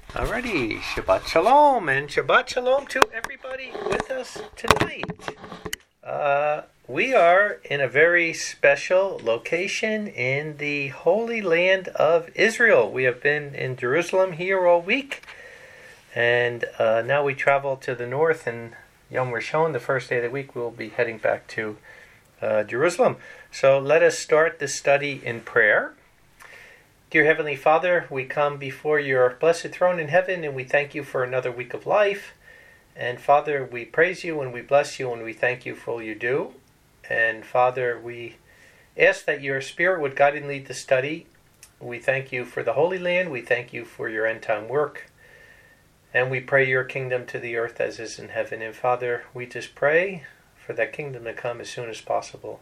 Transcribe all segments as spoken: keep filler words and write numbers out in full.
Alrighty, Shabbat Shalom, and Shabbat Shalom to everybody with us tonight. Uh, we are in a very special location in the Holy Land of Israel. We have been in Jerusalem here all week, and uh, now we travel to the north, and Yom Rishon, the first day of the week, we'll be heading back to uh, Jerusalem. So let us start the study in prayer. Dear Heavenly Father, we come before your blessed throne in heaven, and we thank you for another week of life. And Father, we praise you and we bless you and we thank you for all you do. And Father, we ask that your Spirit would guide and lead the study. We thank you for the Holy Land. We thank you for your end-time work. And we pray your kingdom to the earth as is in heaven. And Father, we just pray for that kingdom to come as soon as possible,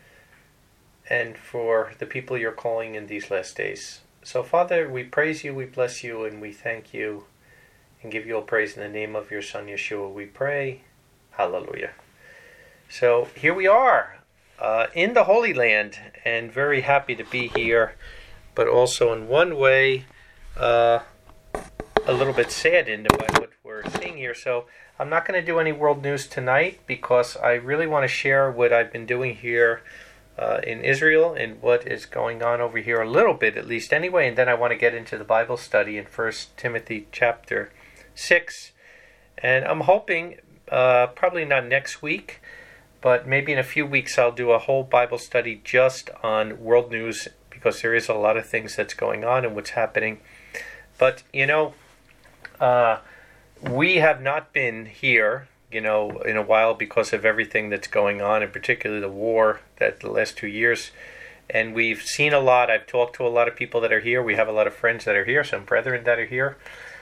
and for the people you're calling in these last days. So, Father, we praise you, we bless you, and we thank you, and give you all praise in the name of your Son, Yeshua, we pray. Hallelujah. So, here we are, uh, in the Holy Land, and very happy to be here, but also in one way, uh, a little bit saddened by what we're seeing here. So, I'm not going to do any world news tonight, because I really want to share what I've been doing here Uh, in Israel and what is going on over here a little bit, at least anyway, and then I want to get into the Bible study in First Timothy chapter six, and I'm hoping uh, probably not next week, but maybe in a few weeks I'll do a whole Bible study just on world news, because there is a lot of things that's going on and what's happening. But you know, uh, we have not been here you know, in a while because of everything that's going on, and particularly the war that the last two years. And we've seen a lot. I've talked to a lot of people that are here. We have a lot of friends that are here, some brethren that are here.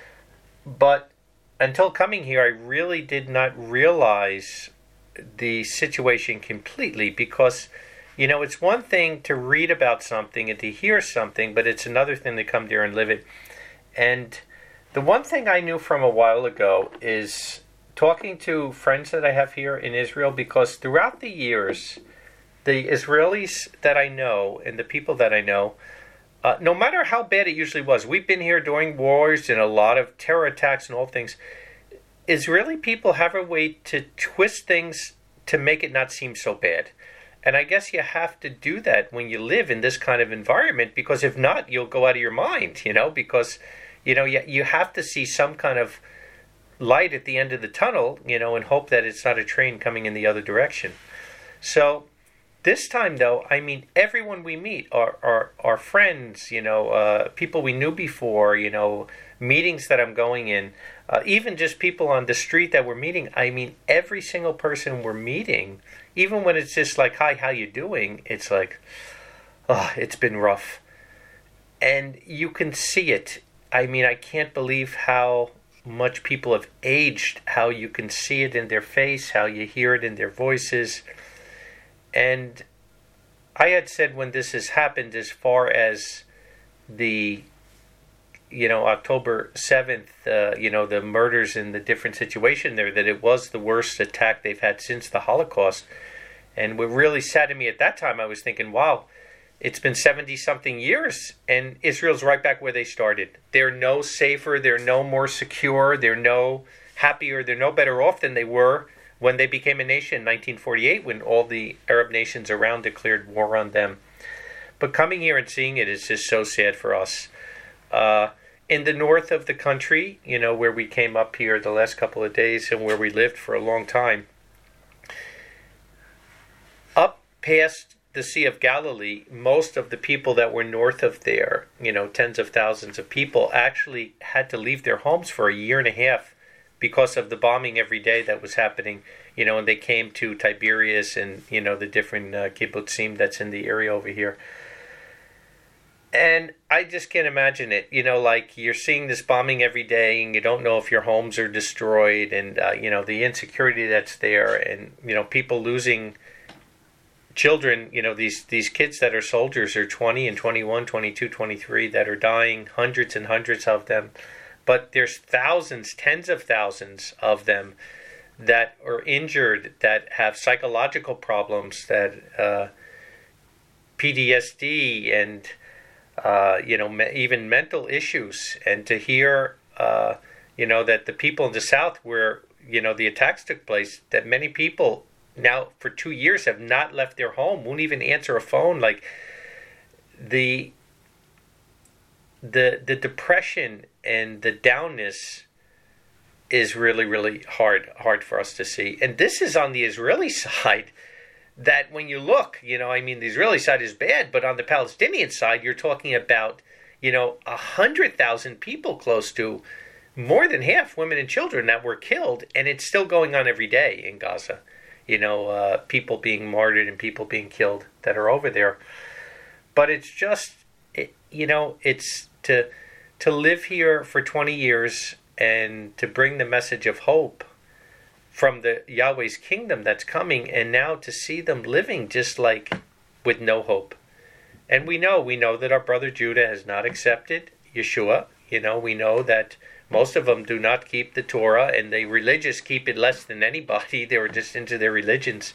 But until coming here, I really did not realize the situation completely, because, you know, it's one thing to read about something and to hear something, but it's another thing to come there and live it. And the one thing I knew from a while ago is talking to friends that I have here in Israel, because throughout the years, the Israelis that I know and the people that I know, uh, no matter how bad it usually was, we've been here during wars and a lot of terror attacks and all things, Israeli people have a way to twist things to make it not seem so bad. And I guess you have to do that when you live in this kind of environment, because if not, you'll go out of your mind, you know, because, you know, you, you have to see some kind of light at the end of the tunnel, you know, and hope that it's not a train coming in the other direction. So this time, though, I mean, everyone we meet are are, are friends, you know, uh, people we knew before, you know, meetings that I'm going in, uh, even just people on the street that we're meeting. I mean, every single person we're meeting, even when it's just like, hi, how you doing? It's like, oh, it's been rough. And you can see it. I mean, I can't believe how much people have aged, how you can see it in their face, how you hear it in their voices. And I had said when this has happened, as far as the, you know, October seventh, uh, you know, the murders and the different situation there, that it was the worst attack they've had since the Holocaust. And what really saddened me at that time, I was thinking, wow, it's been seventy-something years, and Israel's right back where they started. They're no safer, they're no more secure, they're no happier, they're no better off than they were when they became a nation in nineteen forty-eight, when all the Arab nations around declared war on them. But coming here and seeing it is just so sad for us. Uh, in the north of the country, you know, where we came up here the last couple of days and where we lived for a long time, up past the Sea of Galilee, most of the people that were north of there, you know, tens of thousands of people, actually had to leave their homes for a year and a half because of the bombing every day that was happening, you know, and they came to Tiberias and, you know, the different uh, kibbutzim that's in the area over here. And I just can't imagine it, you know, like you're seeing this bombing every day and you don't know if your homes are destroyed, and, uh, you know, the insecurity that's there, and, you know, people losing children, you know, these these kids that are soldiers are twenty and twenty-one, twenty-two, twenty-three that are dying, hundreds and hundreds of them. But there's thousands, tens of thousands of them that are injured, that have psychological problems, that uh, P T S D and, uh, you know, me- even mental issues. And to hear uh, you know, that the people in the south where, you know, the attacks took place, that many people now for two years have not left their home, won't even answer a phone. Like the the the depression and the downness is really, really hard hard for us to see. And this is on the Israeli side, that when you look, you know, I mean, the Israeli side is bad, but on the Palestinian side, you're talking about, you know, a hundred thousand people, close to more than half women and children, that were killed, and it's still going on every day in Gaza. You know, uh, people being martyred and people being killed that are over there. But it's just, it, you know, it's to to live here for twenty years and to bring the message of hope from the Yahweh's kingdom that's coming, and now to see them living just like with no hope. And we know, we know that our brother Judah has not accepted Yeshua. You know, we know that most of them do not keep the Torah, and the religious keep it less than anybody. They were just into their religions.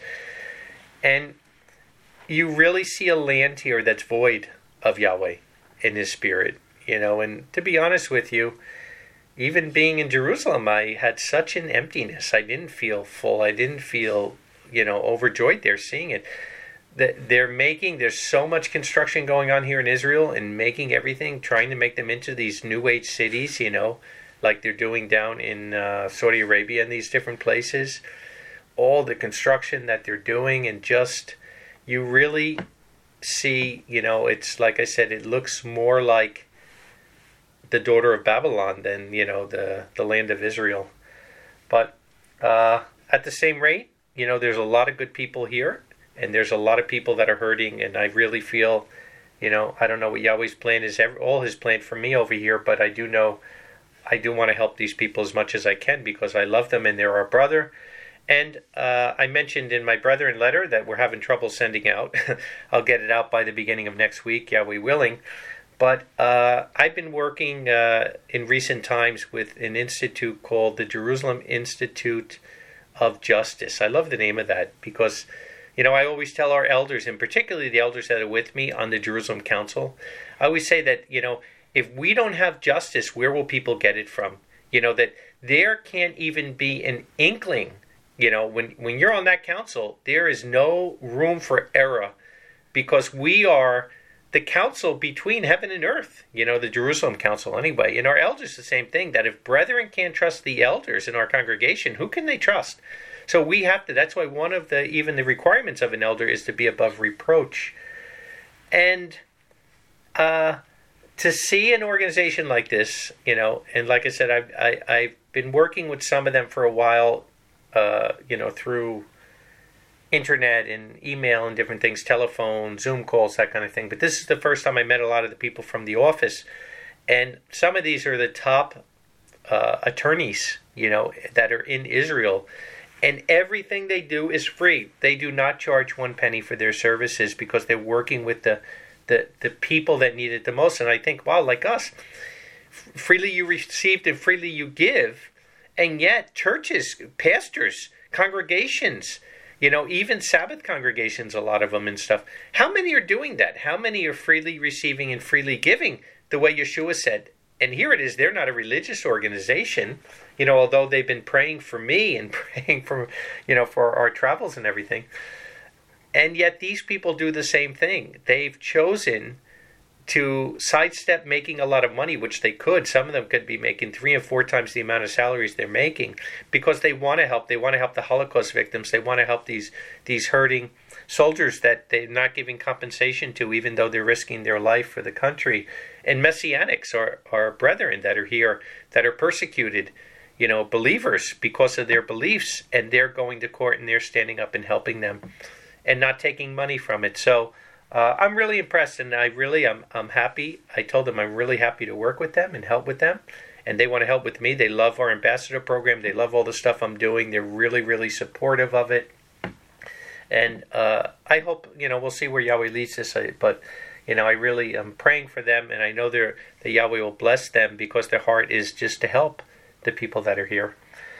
And you really see a land here that's void of Yahweh in His Spirit. You know, and to be honest with you, even being in Jerusalem, I had such an emptiness. I didn't feel full. I didn't feel, you know, overjoyed there seeing it. They're making, there's so much construction going on here in Israel and making everything, trying to make them into these new age cities, you know, like they're doing down in uh, Saudi Arabia and these different places. All the construction that they're doing, and just, you really see, you know, it's like I said, it looks more like the daughter of Babylon than, you know, the, the land of Israel. But uh, at the same rate, you know, there's a lot of good people here, and there's a lot of people that are hurting, and I really feel, you know, I don't know what Yahweh's plan is, ever, all His plan for me over here, but I do know, I do want to help these people as much as I can because I love them and they're our brother. And uh, I mentioned in my brethren letter that we're having trouble sending out. I'll get it out by the beginning of next week, Yahweh willing. But uh, I've been working uh, in recent times with an institute called the Jerusalem Institute of Justice. I love the name of that because, you know, I always tell our elders, and particularly the elders that are with me on the Jerusalem Council, I always say that, you know, if we don't have justice, where will people get it from? You know, that there can't even be an inkling, you know, when, when you're on that council, there is no room for error because we are the council between heaven and earth, you know, the Jerusalem Council anyway. And our elders, the same thing, that if brethren can't trust the elders in our congregation, who can they trust? So we have to, that's why one of the, even the requirements of an elder is to be above reproach. And uh, to see an organization like this, you know, and like I said, I've, I, I've been working with some of them for a while, uh, you know, through internet and email and different things, telephone, Zoom calls, that kind of thing. But this is the first time I met a lot of the people from the office. And some of these are the top uh, attorneys, you know, that are in Israel. And everything they do is free. They do not charge one penny for their services because they're working with the, the, the people that need it the most. And I think, wow, like us, freely you received and freely you give. And yet churches, pastors, congregations, you know, even Sabbath congregations, a lot of them and stuff. How many are doing that? How many are freely receiving and freely giving the way Yeshua said? And here it is, they're not a religious organization, you know, although they've been praying for me and praying for, you know, for our travels and everything. And yet these people do the same thing. They've chosen to sidestep making a lot of money, which they could. Some of them could be making three and four times the amount of salaries they're making because they want to help. They want to help the Holocaust victims. They want to help these these hurting soldiers that they're not giving compensation to, even though they're risking their life for the country. And Messianics are, are brethren that are here, that are persecuted, you know, believers because of their beliefs, and they're going to court and they're standing up and helping them and not taking money from it. So Uh, I'm really impressed, and I really, I'm, I'm happy. I told them I'm really happy to work with them and help with them, and they want to help with me. They love our ambassador program. They love all the stuff I'm doing. They're really, really supportive of it, and uh, I hope, you know, we'll see where Yahweh leads us. But, you know, I really am praying for them, and I know they're, that Yahweh will bless them because their heart is just to help the people that are here.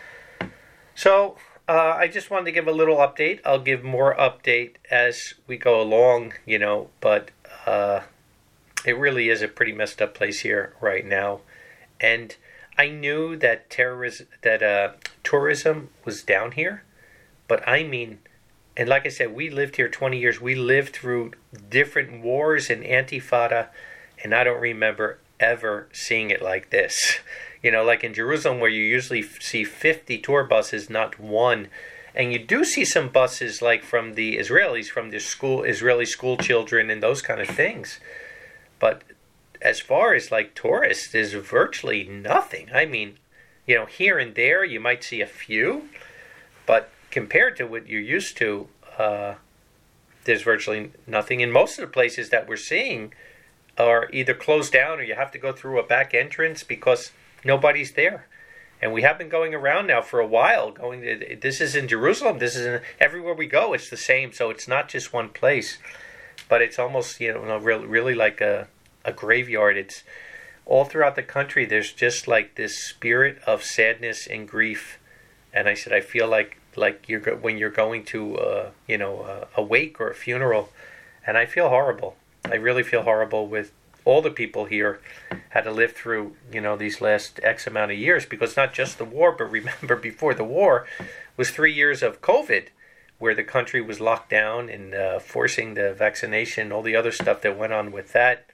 So Uh, I just wanted to give a little update. I'll give more update as we go along, you know, but uh, it really is a pretty messed up place here right now. And I knew that terrorism, that uh, tourism was down here, but I mean, and like I said, we lived here twenty years. We lived through different wars and Antifada, and I don't remember ever seeing it like this. You know, like in Jerusalem, where you usually see fifty tour buses, not one. And you do see some buses, like from the Israelis, from the school Israeli school children and those kind of things. But as far as like tourists, there's virtually nothing. I mean, you know, here and there you might see a few, but compared to what you're used to, uh, there's virtually nothing. And most of the places that we're seeing are either closed down or you have to go through a back entrance because nobody's there. And we have been going around now for a while. Going to, this is in Jerusalem. This is in, everywhere we go. It's the same. So it's not just one place, but it's almost, you know, really, really like a a graveyard. It's all throughout the country. There's just like this spirit of sadness and grief. And I said, I feel like like you're go- when you're going to uh, you know uh, a wake or a funeral, and I feel horrible. I really feel horrible with all the people here had to live through, you know, these last X amount of years, because not just the war, but remember before the war was three years of COVID, where the country was locked down and uh, forcing the vaccination, all the other stuff that went on with that.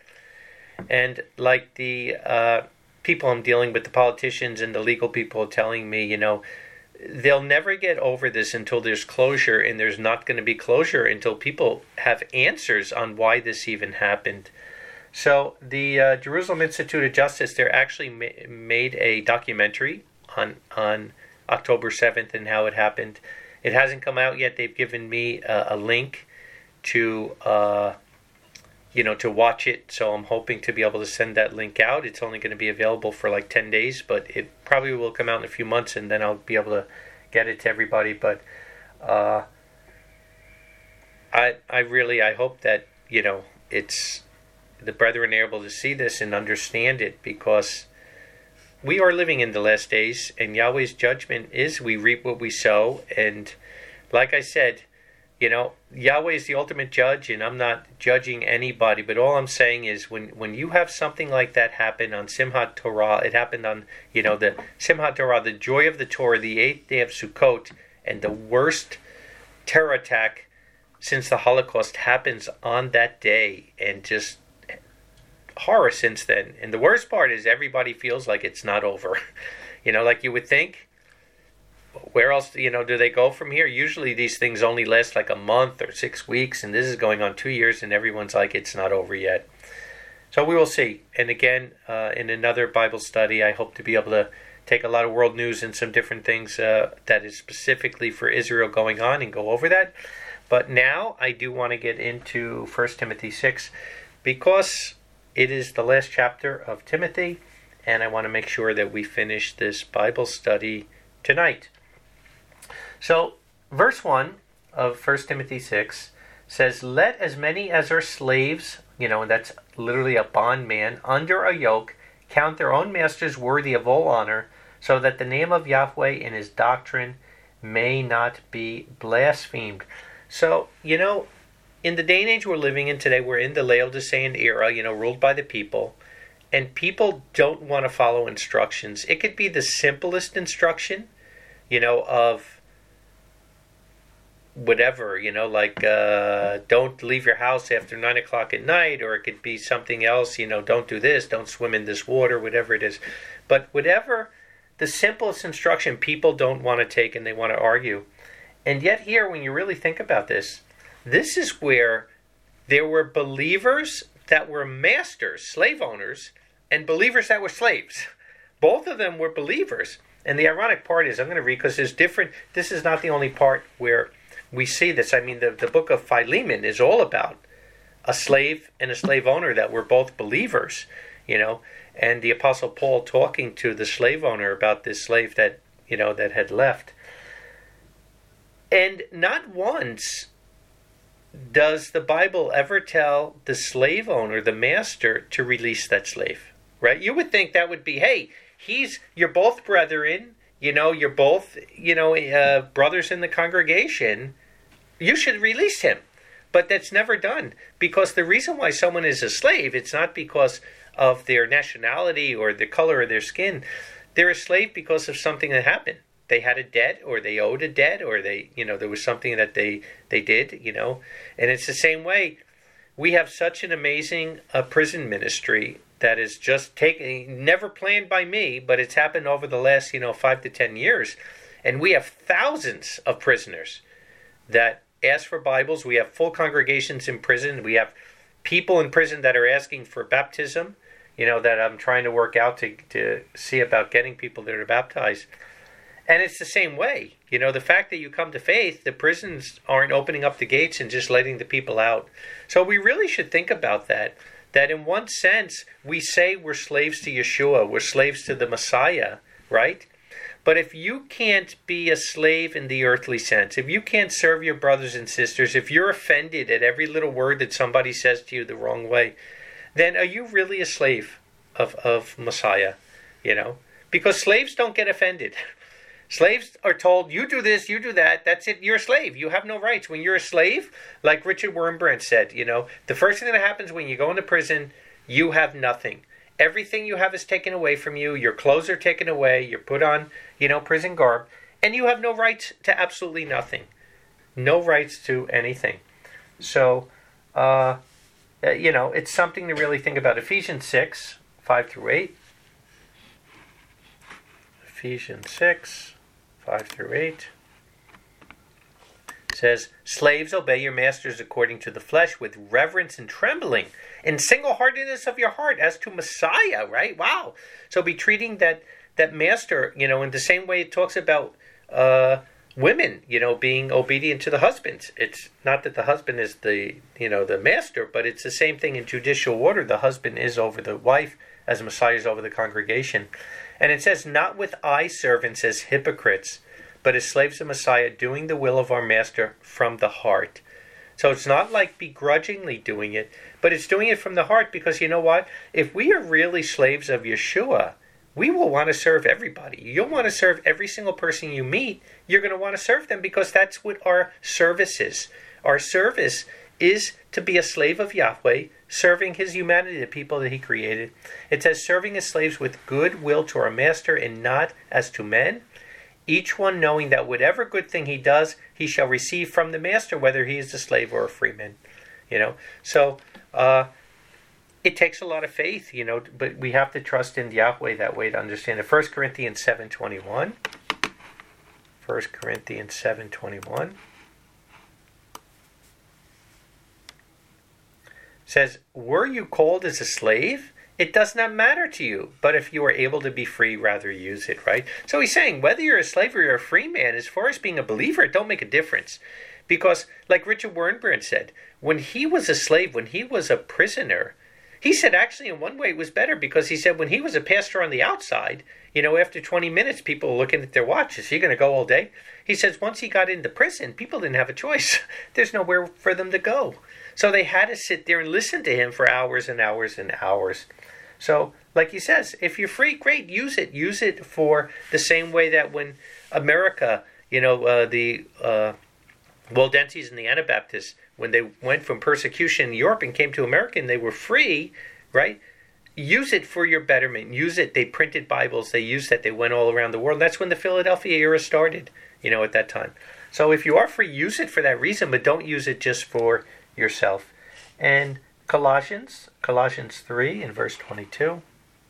And like the uh, people I'm dealing with, the politicians and the legal people telling me, you know, they'll never get over this until there's closure, and there's not going to be closure until people have answers on why this even happened. So the uh, Jerusalem Institute of Justice, they actually ma- made a documentary on on October seventh and how it happened. It hasn't come out yet. They've given me uh, a link to uh, you know to watch it. So I'm hoping to be able to send that link out. It's only going to be available for like ten days, but it probably will come out in a few months, and then I'll be able to get it to everybody. But uh, I I really I hope that you know it's. the brethren are able to see this and understand it, because we are living in the last days, and Yahweh's judgment is we reap what we sow. And like I said, you know, Yahweh is the ultimate judge, and I'm not judging anybody, but all I'm saying is when, when you have something like that happen on Simchat Torah, it happened on, you know, the Simchat Torah, the joy of the Torah, the eighth day of Sukkot, and the worst terror attack since the Holocaust happens on that day, and just horror since then. And the worst part is everybody feels like it's not over. You know, like you would think, where else, you know, do they go from here? Usually these things only last like a month or six weeks, and this is going on two years, and everyone's like, it's not over yet. So we will see. And again, uh, in another Bible study, I hope to be able to take a lot of world news and some different things uh, that is specifically for Israel going on and go over that. But now I do want to get into First Timothy six, because it is the last chapter of Timothy, and I want to make sure that we finish this Bible study tonight. So, verse one of First Timothy six says, "Let as many as are slaves," you know, and that's literally a bondman, "under a yoke, count their own masters worthy of all honor, so that the name of Yahweh and his doctrine may not be blasphemed." So, you know, in the day and age we're living in today, we're in the Laodicean era, you know, ruled by the people, and people don't want to follow instructions. It could be the simplest instruction, you know, of whatever, you know, like uh, don't leave your house after nine o'clock at night, or it could be something else, you know, don't do this, don't swim in this water, whatever it is. But whatever, the simplest instruction, people don't want to take, and they want to argue. And yet here, when you really think about this, this is where there were believers that were masters, slave owners, and believers that were slaves. Both of them were believers. And the ironic part is, I'm going to read, because there's different, this is not the only part where we see this. I mean, the, the book of Philemon is all about a slave and a slave owner that were both believers, you know, and the Apostle Paul talking to the slave owner about this slave that, you know, that had left. And not once does the Bible ever tell the slave owner, the master, to release that slave, right? You would think that would be, hey, he's, you're both brethren, you know, you're both, you know, uh, brothers in the congregation, you should release him. But that's never done, because the reason why someone is a slave, it's not because of their nationality or the color of their skin. they're a slave because of something that happened. They had a debt, or they owed a debt, or they, you know, there was something that they, they did, you know. And it's the same way. We have such an amazing uh, prison ministry that is just taken, never planned by me, but it's happened over the last, you know, five to ten years. And we have thousands of prisoners that ask for Bibles. We have full congregations in prison. We have people in prison that are asking for baptism, you know, that I'm trying to work out to, to see about getting people that are baptized. And it's the same way. You know, the fact that you come to faith, the prisons aren't opening up the gates and just letting the people out. So we really should think about that. That in one sense, we say we're slaves to Yeshua. We're slaves to the Messiah, right? But if you can't be a slave in the earthly sense, if you can't serve your brothers and sisters, if you're offended at every little word that somebody says to you the wrong way, then are you really a slave of, of Messiah? You know? Because slaves don't get offended. Slaves are told, you do this, you do that, that's it, you're a slave. You have no rights. When you're a slave, like Richard Wurmbrand said, you know, the first thing that happens when you go into prison, you have nothing. Everything you have is taken away from you. Your clothes are taken away. You're put on, you know, prison garb. And you have no rights to absolutely nothing. No rights to anything. So, uh, you know, it's something to really think about. Ephesians six, five through eight. Ephesians six, five through eight. It says, slaves, obey your masters according to the flesh with reverence and trembling, in single-heartedness of your heart as to Messiah, right? Wow. So be treating that, that master, you know, in the same way it talks about uh, women, you know, being obedient to the husbands. It's not that the husband is the, you know, the master, but it's the same thing in judicial order. The husband is over the wife as Messiah is over the congregation. And it says, not with eye servants as hypocrites, but as slaves of Messiah, doing the will of our master from the heart. So it's not like begrudgingly doing it, but it's doing it from the heart, because you know what? If we are really slaves of Yeshua, we will want to serve everybody. You'll want to serve every single person you meet. You're going to want to serve them, because that's what our service is. Our service is to be a slave of Yahweh, serving his humanity, the people that he created. It says, serving as slaves with good will to our master and not as to men, each one knowing that whatever good thing he does, he shall receive from the master, whether he is a slave or a freeman. You know, so uh, it takes a lot of faith, you know, but we have to trust in Yahweh that way to understand it. First Corinthians seven twenty-one. First Corinthians seven twenty-one. Says, were you called as a slave? It does not matter to you, but if you are able to be free, rather use it, right? So he's saying, whether you're a slave or you're a free man, as far as being a believer, it don't make a difference. Because, like Richard Wurmbrand said, when he was a slave, when he was a prisoner, he said actually in one way it was better, because he said when he was a pastor on the outside, you know, after twenty minutes, people were looking at their watches. You're going to go all day? He says once he got into prison, people didn't have a choice. There's nowhere for them to go. So they had to sit there and listen to him for hours and hours and hours. So, like he says, if you're free, great, use it. Use it for the same way that when America, you know, uh, the uh, Waldenses and the Anabaptists, when they went from persecution in Europe and came to America and they were free, right? Use it for your betterment. Use it. They printed Bibles. They used that. They went all around the world. And that's when the Philadelphia era started, you know, at that time. So if you are free, use it for that reason, but don't use it just for yourself. And Colossians, Colossians three in verse twenty-two.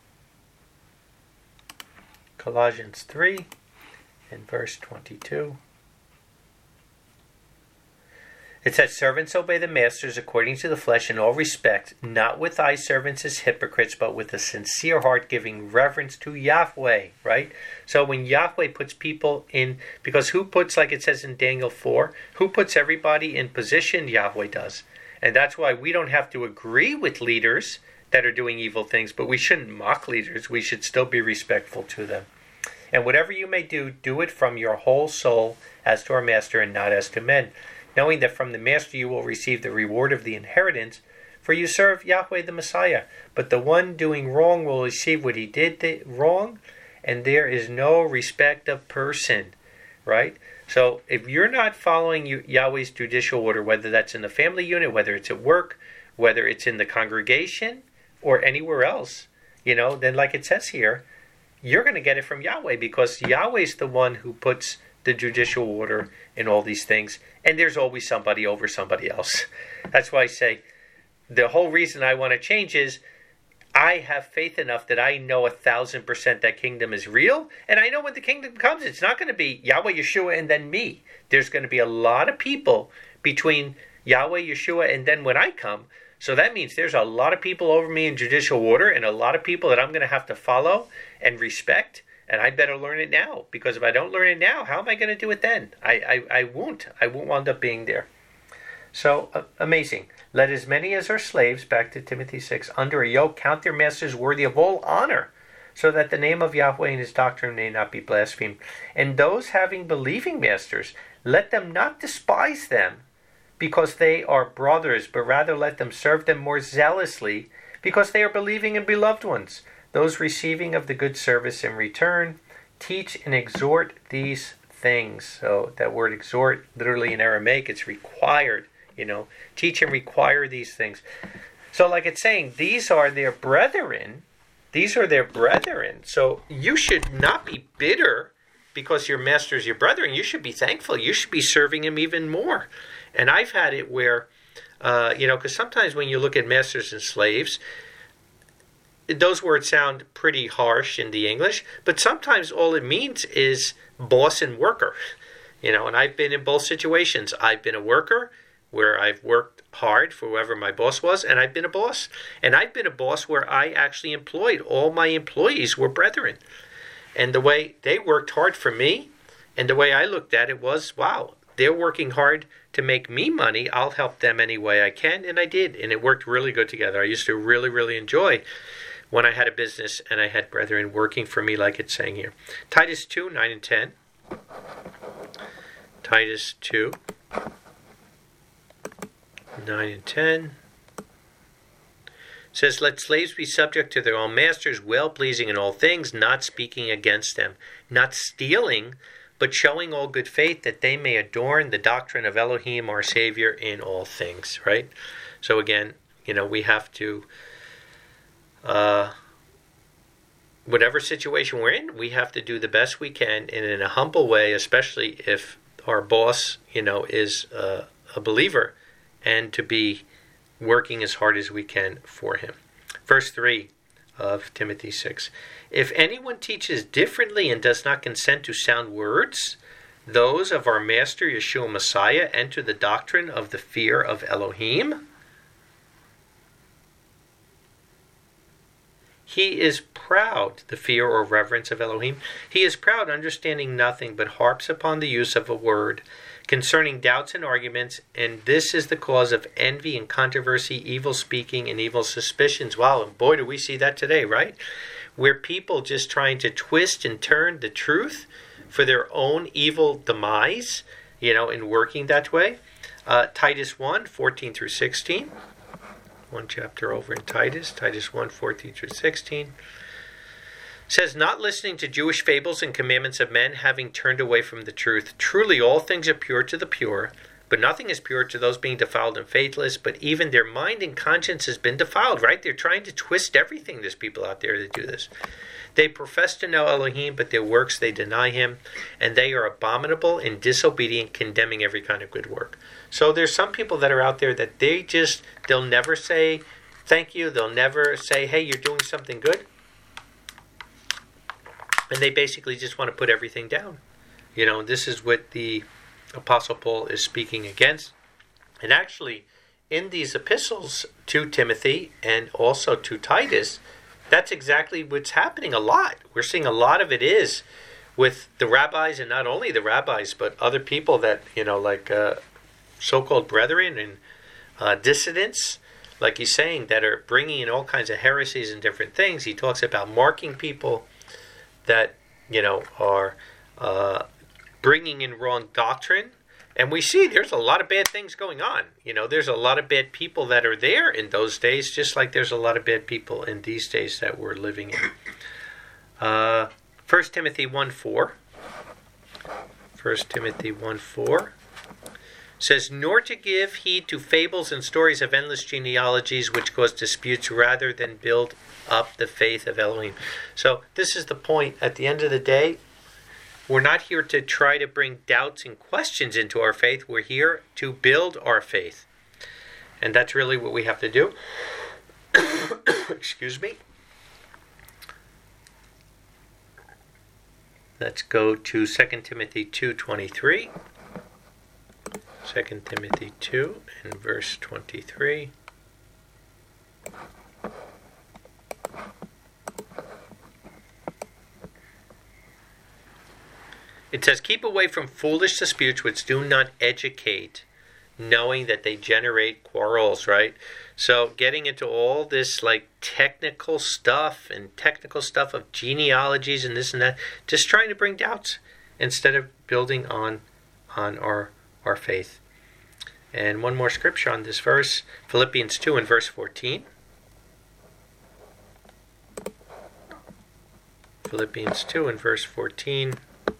Colossians three in verse twenty-two. It says, servants, obey the masters according to the flesh in all respect, not with eye servants as hypocrites, but with a sincere heart, giving reverence to Yahweh, right? So when Yahweh puts people in, because who puts, like it says in Daniel four, who puts everybody in position? Yahweh does. And that's why we don't have to agree with leaders that are doing evil things, but we shouldn't mock leaders. We should still be respectful to them. And whatever you may do, do it from your whole soul as to our master and not as to men, knowing that from the master you will receive the reward of the inheritance, for you serve Yahweh the Messiah. But the one doing wrong will receive what he did th- wrong, and there is no respect of person, right? So if you're not following Yahweh's judicial order, whether that's in the family unit, whether it's at work, whether it's in the congregation, or anywhere else, you know, then like it says here, you're going to get it from Yahweh, because Yahweh's the one who puts the judicial order in all these things, and there's always somebody over somebody else. That's why I say the whole reason I want to change is I have faith enough that I know a thousand percent that kingdom is real, and I know when the kingdom comes, it's not going to be Yahweh, Yeshua, and then me. There's going to be a lot of people between Yahweh, Yeshua, and then when I come. So that means there's a lot of people over me in judicial order, and a lot of people that I'm going to have to follow and respect, and I better learn it now, because if I don't learn it now, how am I going to do it then? I, I, I won't. I won't wind up being there. So, uh, amazing. Let as many as are slaves, back to Timothy six, under a yoke count their masters worthy of all honor, so that the name of Yahweh and his doctrine may not be blasphemed. And those having believing masters, let them not despise them, because they are brothers, but rather let them serve them more zealously, because they are believing and beloved ones. Those receiving of the good service in return, teach and exhort these things. So that word exhort, literally in Aramaic, it's required. You know, teach and require these things. So like it's saying, these are their brethren. These are their brethren. So you should not be bitter because your master is your brethren. You should be thankful. You should be serving him even more. And I've had it where, uh, you know, because sometimes when you look at masters and slaves, those words sound pretty harsh in the English, but sometimes all it means is boss and worker. You know, and I've been in both situations. I've been a worker where I've worked hard for whoever my boss was, and I've been a boss. And I've been a boss where I actually employed, all my employees were brethren. And the way they worked hard for me, and the way I looked at it was, wow, they're working hard to make me money. I'll help them any way I can, and I did. And it worked really good together. I used to really, really enjoy when I had a business and I had brethren working for me, like it's saying here. Titus two, nine and ten. Titus two. nine and ten says, let slaves be subject to their own masters, well-pleasing in all things, not speaking against them, not stealing, but showing all good faith, that they may adorn the doctrine of Elohim, our Savior, in all things, right? So again, you know, we have to, uh, whatever situation we're in, we have to do the best we can, and in a humble way, especially if our boss, you know, is uh, a believer, and to be working as hard as we can for him. Verse three of Timothy six. If anyone teaches differently and does not consent to sound words, those of our Master Yeshua Messiah enter the doctrine of the fear of Elohim. He is proud, the fear or reverence of Elohim. He is proud, understanding nothing, but harps upon the use of a word, concerning doubts and arguments, and this is the cause of envy and controversy, evil speaking, and evil suspicions. Wow, and boy, do we see that today, right? Where people just trying to twist and turn the truth for their own evil demise, you know, in working that way. Uh, Titus one, fourteen through sixteen. One chapter over in Titus, Titus one, fourteen through sixteen. Says, not listening to Jewish fables and commandments of men, having turned away from the truth. Truly all things are pure to the pure, but nothing is pure to those being defiled and faithless, but even their mind and conscience has been defiled, right? They're trying to twist everything, there's people out there that do this. They profess to know Elohim, but their works they deny him, and they are abominable and disobedient, condemning every kind of good work. So there's some people that are out there that they just, they'll never say thank you, they'll never say, hey, you're doing something good. And they basically just want to put everything down. You know, this is what the Apostle Paul is speaking against. And actually, in these epistles to Timothy and also to Titus, that's exactly what's happening a lot. We're seeing a lot of it is with the rabbis, and not only the rabbis, but other people that, you know, like uh, so-called brethren and uh, dissidents, like he's saying, that are bringing in all kinds of heresies and different things. He talks about marking people that, you know, are uh, bringing in wrong doctrine. And we see there's a lot of bad things going on. You know, there's a lot of bad people that are there in those days, just like there's a lot of bad people in these days that we're living in. Uh, First Timothy one four. First Timothy one four says, nor to give heed to fables and stories of endless genealogies which cause disputes rather than build up the faith of Elohim. So this is the point. At the end of the day, we're not here to try to bring doubts and questions into our faith. We're here to build our faith. And that's really what we have to do. Excuse me. Let's go to Second Timothy two twenty-three. Second Timothy two and verse twenty-three. It says, keep away from foolish disputes which do not educate, knowing that they generate quarrels, right? So getting into all this like technical stuff and technical stuff of genealogies and this and that, just trying to bring doubts instead of building on on our our faith. And one more scripture on this verse, Philippians two and verse fourteen. Philippians two and verse fourteen.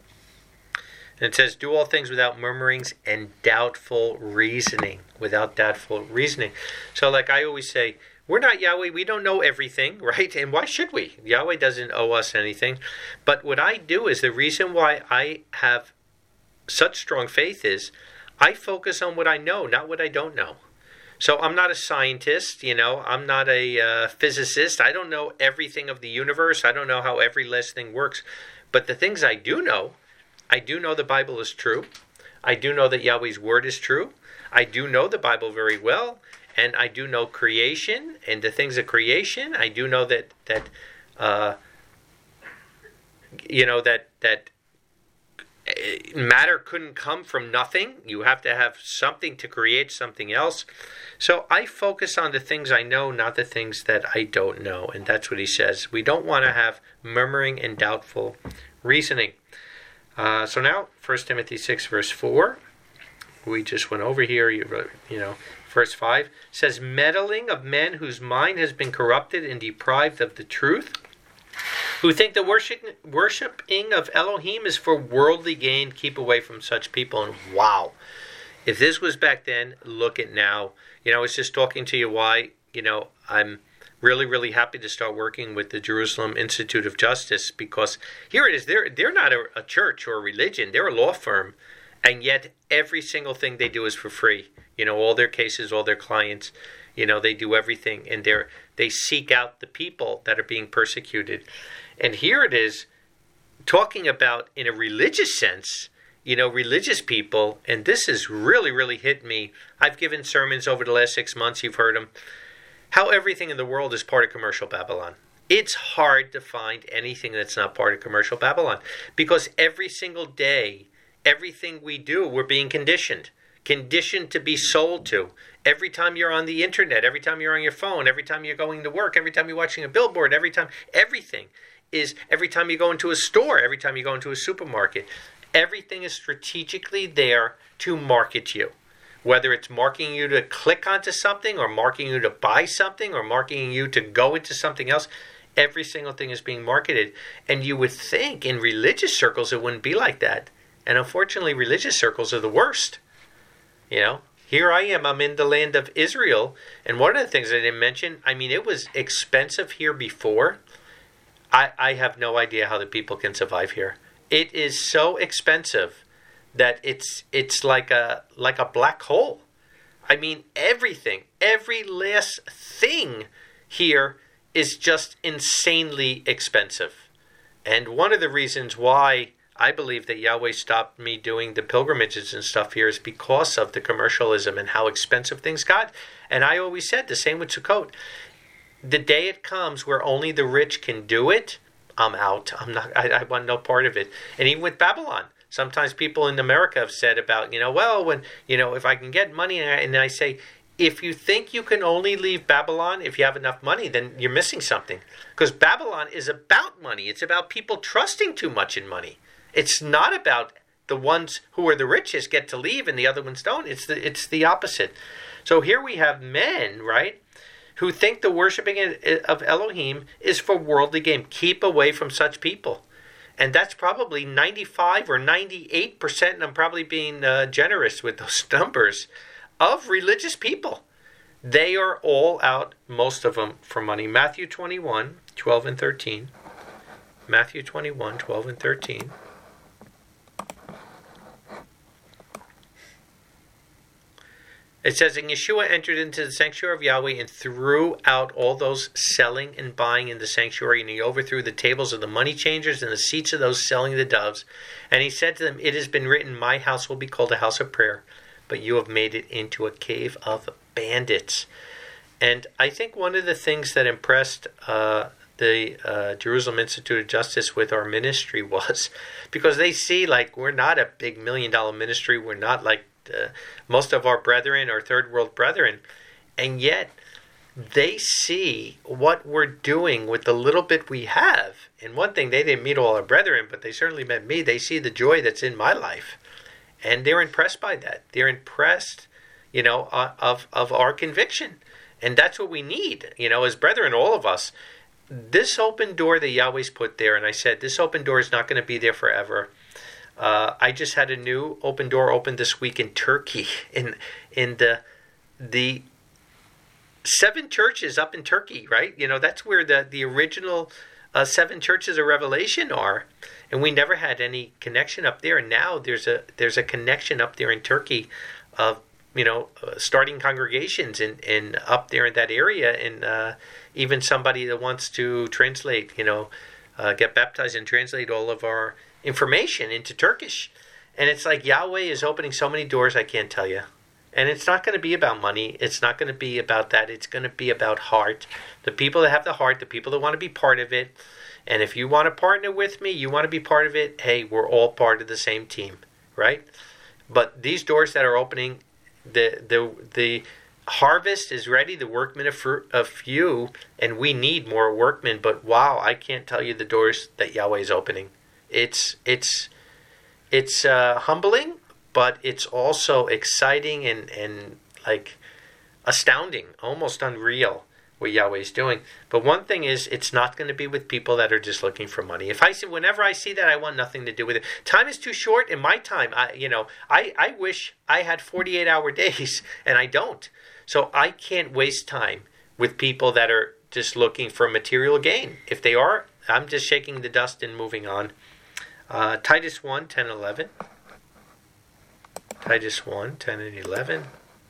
And it says, do all things without murmurings and doubtful reasoning. Without doubtful reasoning. So like I always say, we're not Yahweh. We don't know everything, right? And why should we? Yahweh doesn't owe us anything. But what I do is, the reason why I have such strong faith is, I focus on what I know, not what I don't know. So I'm not a scientist, you know. I'm not a uh, physicist. I don't know everything of the universe. I don't know how every last thing works. But the things I do know, I do know the Bible is true. I do know that Yahweh's word is true. I do know the Bible very well. And I do know creation and the things of creation. I do know that, that uh, you know, that, that matter couldn't come from nothing. You have to have something to create something else. So I focus on the things I know, not the things that I don't know. And that's what he says. We don't want to have murmuring and doubtful reasoning. Uh, so now, First Timothy six, verse four. We just went over here, you, wrote, you know, verse five. Says, meddling of men whose mind has been corrupted and deprived of the truth, who think the worship, worshiping of Elohim is for worldly gain, keep away from such people. And wow, if this was back then, look at now. You know, I was just talking to you why, you know, I'm really, really happy to start working with the Jerusalem Institute of Justice, because here it is. They're, they're not a, a church or a religion. They're a law firm. And yet every single thing they do is for free. You know, all their cases, all their clients, you know, they do everything. And they're, they seek out the people that are being persecuted. And here it is talking about, in a religious sense, you know, religious people. And this has really, really hit me. I've given sermons over the last six months. You've heard them. How everything in the world is part of commercial Babylon. It's hard to find anything that's not part of commercial Babylon. Because every single day, everything we do, we're being conditioned. Conditioned to be sold to. Every time you're on the internet, every time you're on your phone, every time you're going to work, every time you're watching a billboard, every time, everything is, every time you go into a store, every time you go into a supermarket, everything is strategically there to market you. Whether it's marketing you to click onto something, or marketing you to buy something, or marketing you to go into something else, every single thing is being marketed. And you would think in religious circles it wouldn't be like that. And unfortunately, religious circles are the worst. You know, here I am, I'm in the land of Israel. And one of the things I didn't mention, I mean, it was expensive here before. I, I have no idea how the people can survive here. It is so expensive that it's it's like a like a black hole. I mean, everything, every last thing here is just insanely expensive. And one of the reasons why I believe that Yahweh stopped me doing the pilgrimages and stuff here is because of the commercialism and how expensive things got. And I always said the same with Sukkot. The day it comes where only the rich can do it, I'm out. I'm not. I, I want no part of it. And even with Babylon, sometimes people in America have said about, you know, well, when, you know, if I can get money, and I, and I say, if you think you can only leave Babylon if you have enough money, then you're missing something. Because Babylon is about money. It's about people trusting too much in money. It's not about the ones who are the richest get to leave and the other ones don't. It's the, it's the opposite. So here we have men, right, who think the worshiping of Elohim is for worldly gain. Keep away from such people. And that's probably ninety-five or ninety-eight percent, and I'm probably being uh, generous with those numbers, of religious people. They are all out, most of them, for money. Matthew twenty-one, twelve and thirteen. Matthew twenty-one, twelve and thirteen. It says, and Yeshua entered into the sanctuary of Yahweh and threw out all those selling and buying in the sanctuary, and he overthrew the tables of the money changers and the seats of those selling the doves. And he said to them, it has been written, my house will be called a house of prayer, but you have made it into a cave of bandits. And I think one of the things that impressed uh, the uh, Jerusalem Institute of Justice with our ministry was, because they see, like, we're not a big million dollar ministry, we're not like Uh, most of our brethren are third world brethren, and yet they see what we're doing with the little bit we have. And one thing, they didn't meet all our brethren, but they certainly met me. They see the joy that's in my life, and they're impressed by that. They're impressed, you know, uh, of of our conviction, and that's what we need, you know, as brethren, all of us. This open door that Yahweh's put there, and I said this open door is not going to be there forever. Uh, I just had a new open door open this week in Turkey, in in the the seven churches up in Turkey, right? You know, that's where the the original uh, seven churches of Revelation are, and we never had any connection up there. And now there's a there's a connection up there in Turkey of, you know, uh, starting congregations in, in up there in that area, and uh, even somebody that wants to translate, you know, uh, get baptized and translate all of our information into Turkish. And it's like Yahweh is opening so many doors, I can't tell you. And it's not going to be about money. It's not going to be about that. It's going to be about heart. The people that have the heart, the people that want to be part of it. And if you want to partner with me, you want to be part of it, hey, we're all part of the same team, right? But these doors that are opening, the the the harvest is ready, the workmen are fru- a few, and we need more workmen. But wow, I can't tell you the doors that Yahweh is opening. It's it's it's uh, humbling, but it's also exciting and, and like astounding, almost unreal what Yahweh is doing. But one thing is, it's not going to be with people that are just looking for money. If I see, whenever I see that, I want nothing to do with it. Time is too short, and my time, I you know, I, I wish I had forty-eight hour days, and I don't. So I can't waste time with people that are just looking for material gain. If they are, I'm just shaking the dust and moving on. Uh, Titus one, ten, eleven. Titus one, ten and eleven.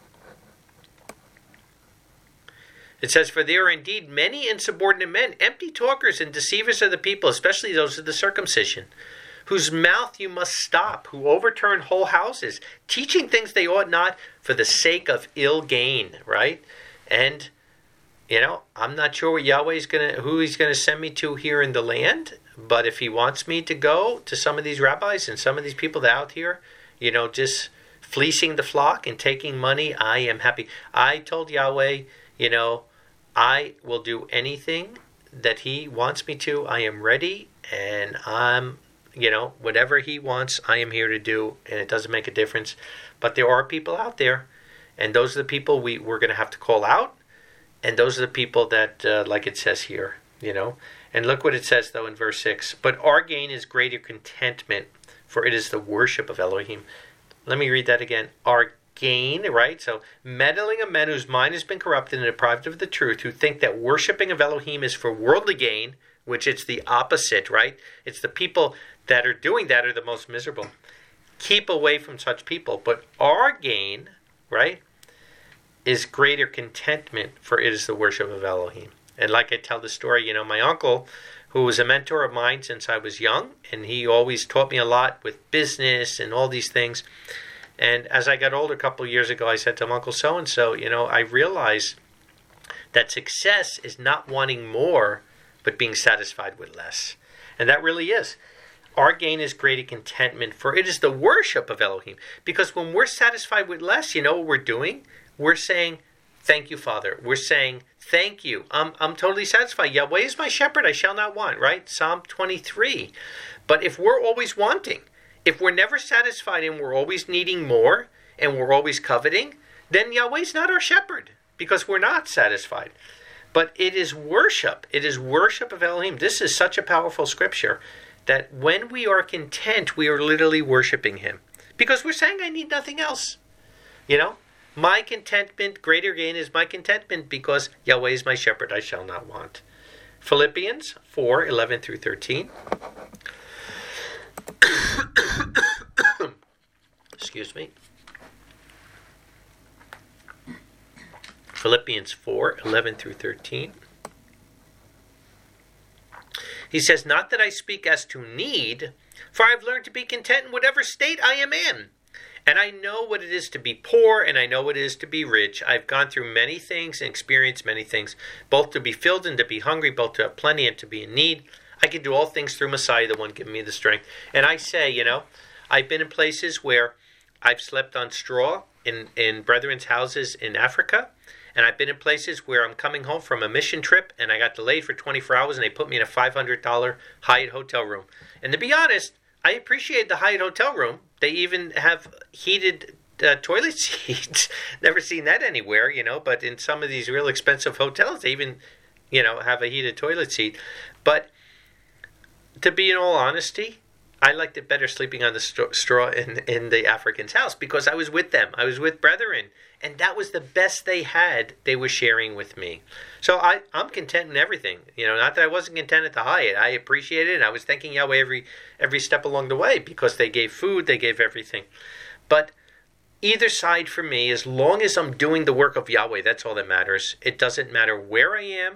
It says, for there are indeed many insubordinate men, empty talkers and deceivers of the people, especially those of the circumcision, whose mouth you must stop, who overturn whole houses, teaching things they ought not for the sake of ill gain, right? And, you know, I'm not sure what Yahweh's gonna, who he's going to send me to here in the land. But if he wants me to go to some of these rabbis and some of these people that out here, you know, just fleecing the flock and taking money, I am happy. I told Yahweh, you know, I will do anything that he wants me to. I am ready, and I'm, you know, whatever he wants, I am here to do, and it doesn't make a difference. But there are people out there, and those are the people we, we're going to have to call out, and those are the people that, uh, like it says here, you know. And look what it says, though, in verse six. But our gain is greater contentment, for it is the worship of Elohim. Let me read that again. Our gain, right? So, meddling of men whose mind has been corrupted and deprived of the truth, who think that worshiping of Elohim is for worldly gain, which it's the opposite, right? It's the people that are doing that are the most miserable. Keep away from such people. But our gain, right, is greater contentment, for it is the worship of Elohim. And like I tell the story, you know, my uncle, who was a mentor of mine since I was young, and he always taught me a lot with business and all these things. And as I got older a couple of years ago, I said to him, Uncle so-and-so, you know, I realized that success is not wanting more, but being satisfied with less. And that really is. Our gain is greater contentment, for it is the worship of Elohim. Because when we're satisfied with less, you know what we're doing? We're saying, thank you, Father. We're saying, thank you. I'm, I'm totally satisfied. Yahweh is my shepherd. I shall not want, right? Psalm twenty-three. But if we're always wanting, if we're never satisfied and we're always needing more and we're always coveting, then Yahweh's not our shepherd because we're not satisfied. But it is worship. It is worship of Elohim. This is such a powerful scripture. that when we are content, we are literally worshiping Him. Because we're saying, I need nothing else. You know, my contentment, greater gain is my contentment because Yahweh is my shepherd, I shall not want. Philippians four, eleven through thirteen. Excuse me. Philippians four, eleven through thirteen. He says, not that I speak as to need, for I have learned to be content in whatever state I am in. And I know what it is to be poor, and I know what it is to be rich. I've gone through many things and experienced many things, both to be filled and to be hungry, both to have plenty and to be in need. I can do all things through Messiah, the one giving me the strength. And I say, you know, I've been in places where I've slept on straw in, in brethren's houses in Africa. And I've been in places where I'm coming home from a mission trip and I got delayed for twenty-four hours and they put me in a five hundred dollars Hyatt hotel room. And to be honest, I appreciate the Hyatt hotel room. They even have heated uh, toilet seats. Never seen that anywhere, you know, but in some of these real expensive hotels, they even, you know, have a heated toilet seat. But to be in all honesty, I liked it better sleeping on the straw in, in the African's house because I was with them. I was with brethren. And that was the best they had they were sharing with me. So I, I'm content in everything. You know, not that I wasn't content at the Hyatt. I appreciated it. And I was thanking Yahweh every every step along the way because they gave food, they gave everything. But either side for me, as long as I'm doing the work of Yahweh, that's all that matters. It doesn't matter where I am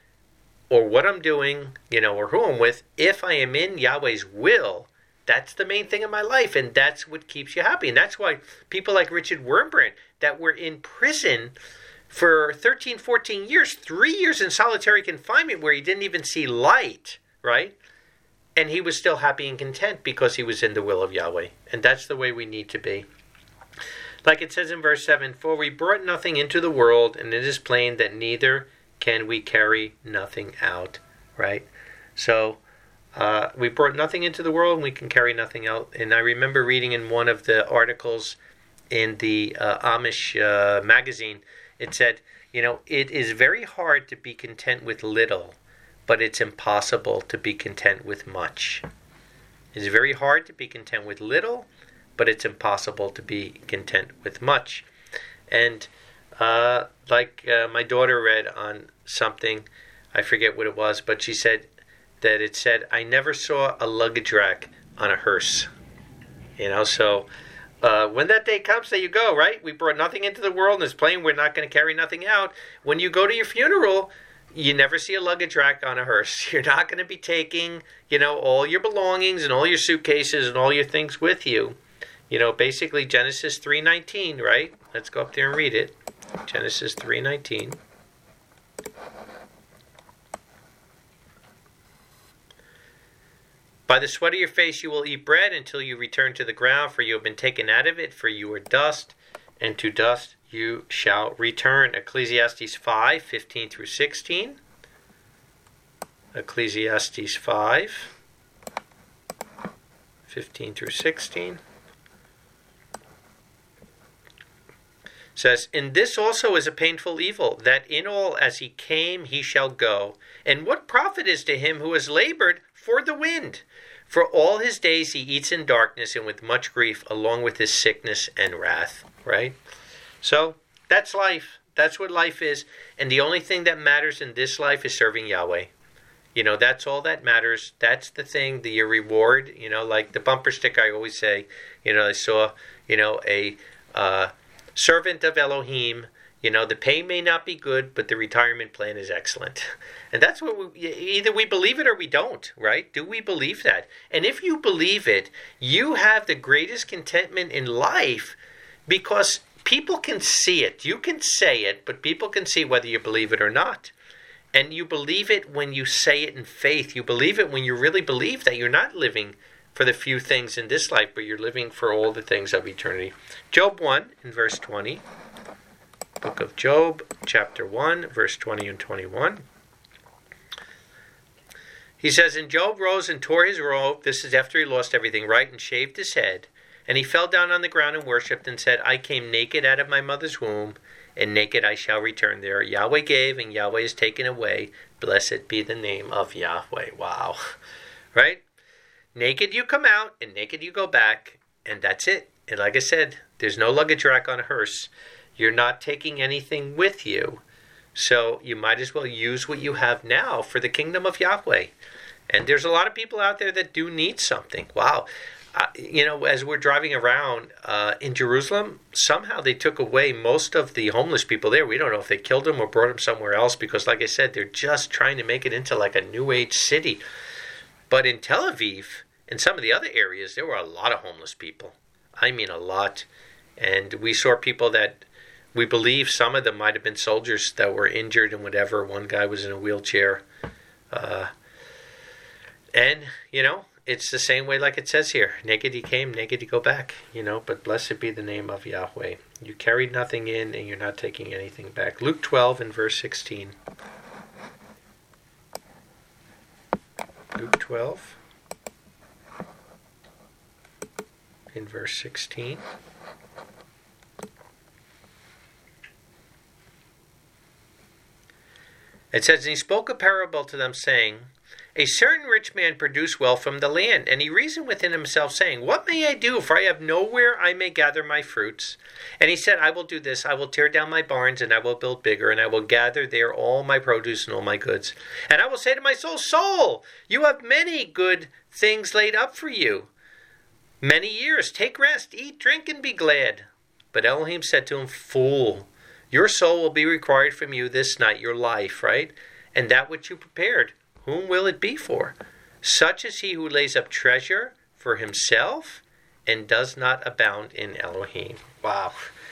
or what I'm doing, you know, or who I'm with. If I am in Yahweh's will, that's the main thing in my life, and that's what keeps you happy. And that's why people like Richard Wurmbrand, that were in prison for thirteen, fourteen years, three years in solitary confinement where he didn't even see light, right? And he was still happy and content because he was in the will of Yahweh. And that's the way we need to be. Like it says in verse seven, for we brought nothing into the world, and it is plain that neither can we carry nothing out, right? So uh, we brought nothing into the world, and we can carry nothing out. And I remember reading in one of the articles in the uh, Amish uh, magazine, it said, you know, it is very hard to be content with little, but it's impossible to be content with much. It's very hard to be content with little, but it's impossible to be content with much. And uh, like uh, my daughter read on something, I forget what it was, but she said that it said, I never saw a luggage rack on a hearse. You know, so uh, when that day comes, there you go, right? We brought nothing into the world, and it's plain we're not going to carry nothing out. When you go to your funeral, you never see a luggage rack on a hearse. You're not going to be taking, you know, all your belongings and all your suitcases and all your things with you. You know, basically Genesis three nineteen, right? Let's go up there and read it. Genesis three nineteen. By the sweat of your face you will eat bread until you return to the ground, for you have been taken out of it, for you are dust, and to dust you shall return. Ecclesiastes five fifteen through sixteen. Ecclesiastes five fifteen through sixteen. Says, in this also is a painful evil, that in all as he came he shall go. And what profit is to him who has labored for the wind? For all his days he eats in darkness and with much grief, along with his sickness and wrath. Right? So, that's life. That's what life is. And the only thing that matters in this life is serving Yahweh. You know, that's all that matters. That's the thing, the your reward. You know, like the bumper sticker I always say, you know, I saw, you know, a uh, servant of Elohim. You know, the pay may not be good, but the retirement plan is excellent. And that's what we, either we believe it or we don't, right? Do we believe that? And if you believe it, you have the greatest contentment in life because people can see it. You can say it, but people can see whether you believe it or not. And you believe it when you say it in faith. You believe it when you really believe that you're not living for the few things in this life, but you're living for all the things of eternity. Job one in verse twenty. Book of Job, chapter one, verse twenty and twenty-one. He says, and Job rose and tore his robe. This is after he lost everything, right? And shaved his head. And he fell down on the ground and worshipped and said, I came naked out of my mother's womb, and naked I shall return there. Yahweh gave, and Yahweh is taken away. Blessed be the name of Yahweh. Wow. Right? naked you come out and naked you go back, and that's it. And like I said, there's no luggage rack on a hearse. You're not taking anything with you. So you might as well use what you have now for the kingdom of Yahweh. And there's a lot of people out there that do need something. Wow. Uh, you know, as we're driving around uh, in Jerusalem, somehow they took away most of the homeless people there. We don't know if they killed them or brought them somewhere else because, like I said, they're just trying to make it into like a new age city. But in Tel Aviv and some of the other areas, there were a lot of homeless people. I mean, a lot. And we saw people that we believe some of them might have been soldiers that were injured and whatever. One guy was in a wheelchair. Uh, and, you know, it's the same way like it says here. Naked he came, naked he go back. You know, but blessed be the name of Yahweh. You carried nothing in and you're not taking anything back. Luke twelve and verse sixteen. Luke twelve in verse sixteen. It says, and he spoke a parable to them, saying, a certain rich man produced wealth from the land, and he reasoned within himself, saying, what may I do, for I have nowhere I may gather my fruits? And he said, I will do this, I will tear down my barns, and I will build bigger, and I will gather there all my produce and all my goods. And I will say to my soul, soul, you have many good things laid up for you. Many years, take rest, eat, drink, and be glad. But Elohim said to him, fool, your soul will be required from you this night, your life, right? And that which you prepared, whom will it be for? Such is he who lays up treasure for himself and does not abound in Elohim. Wow.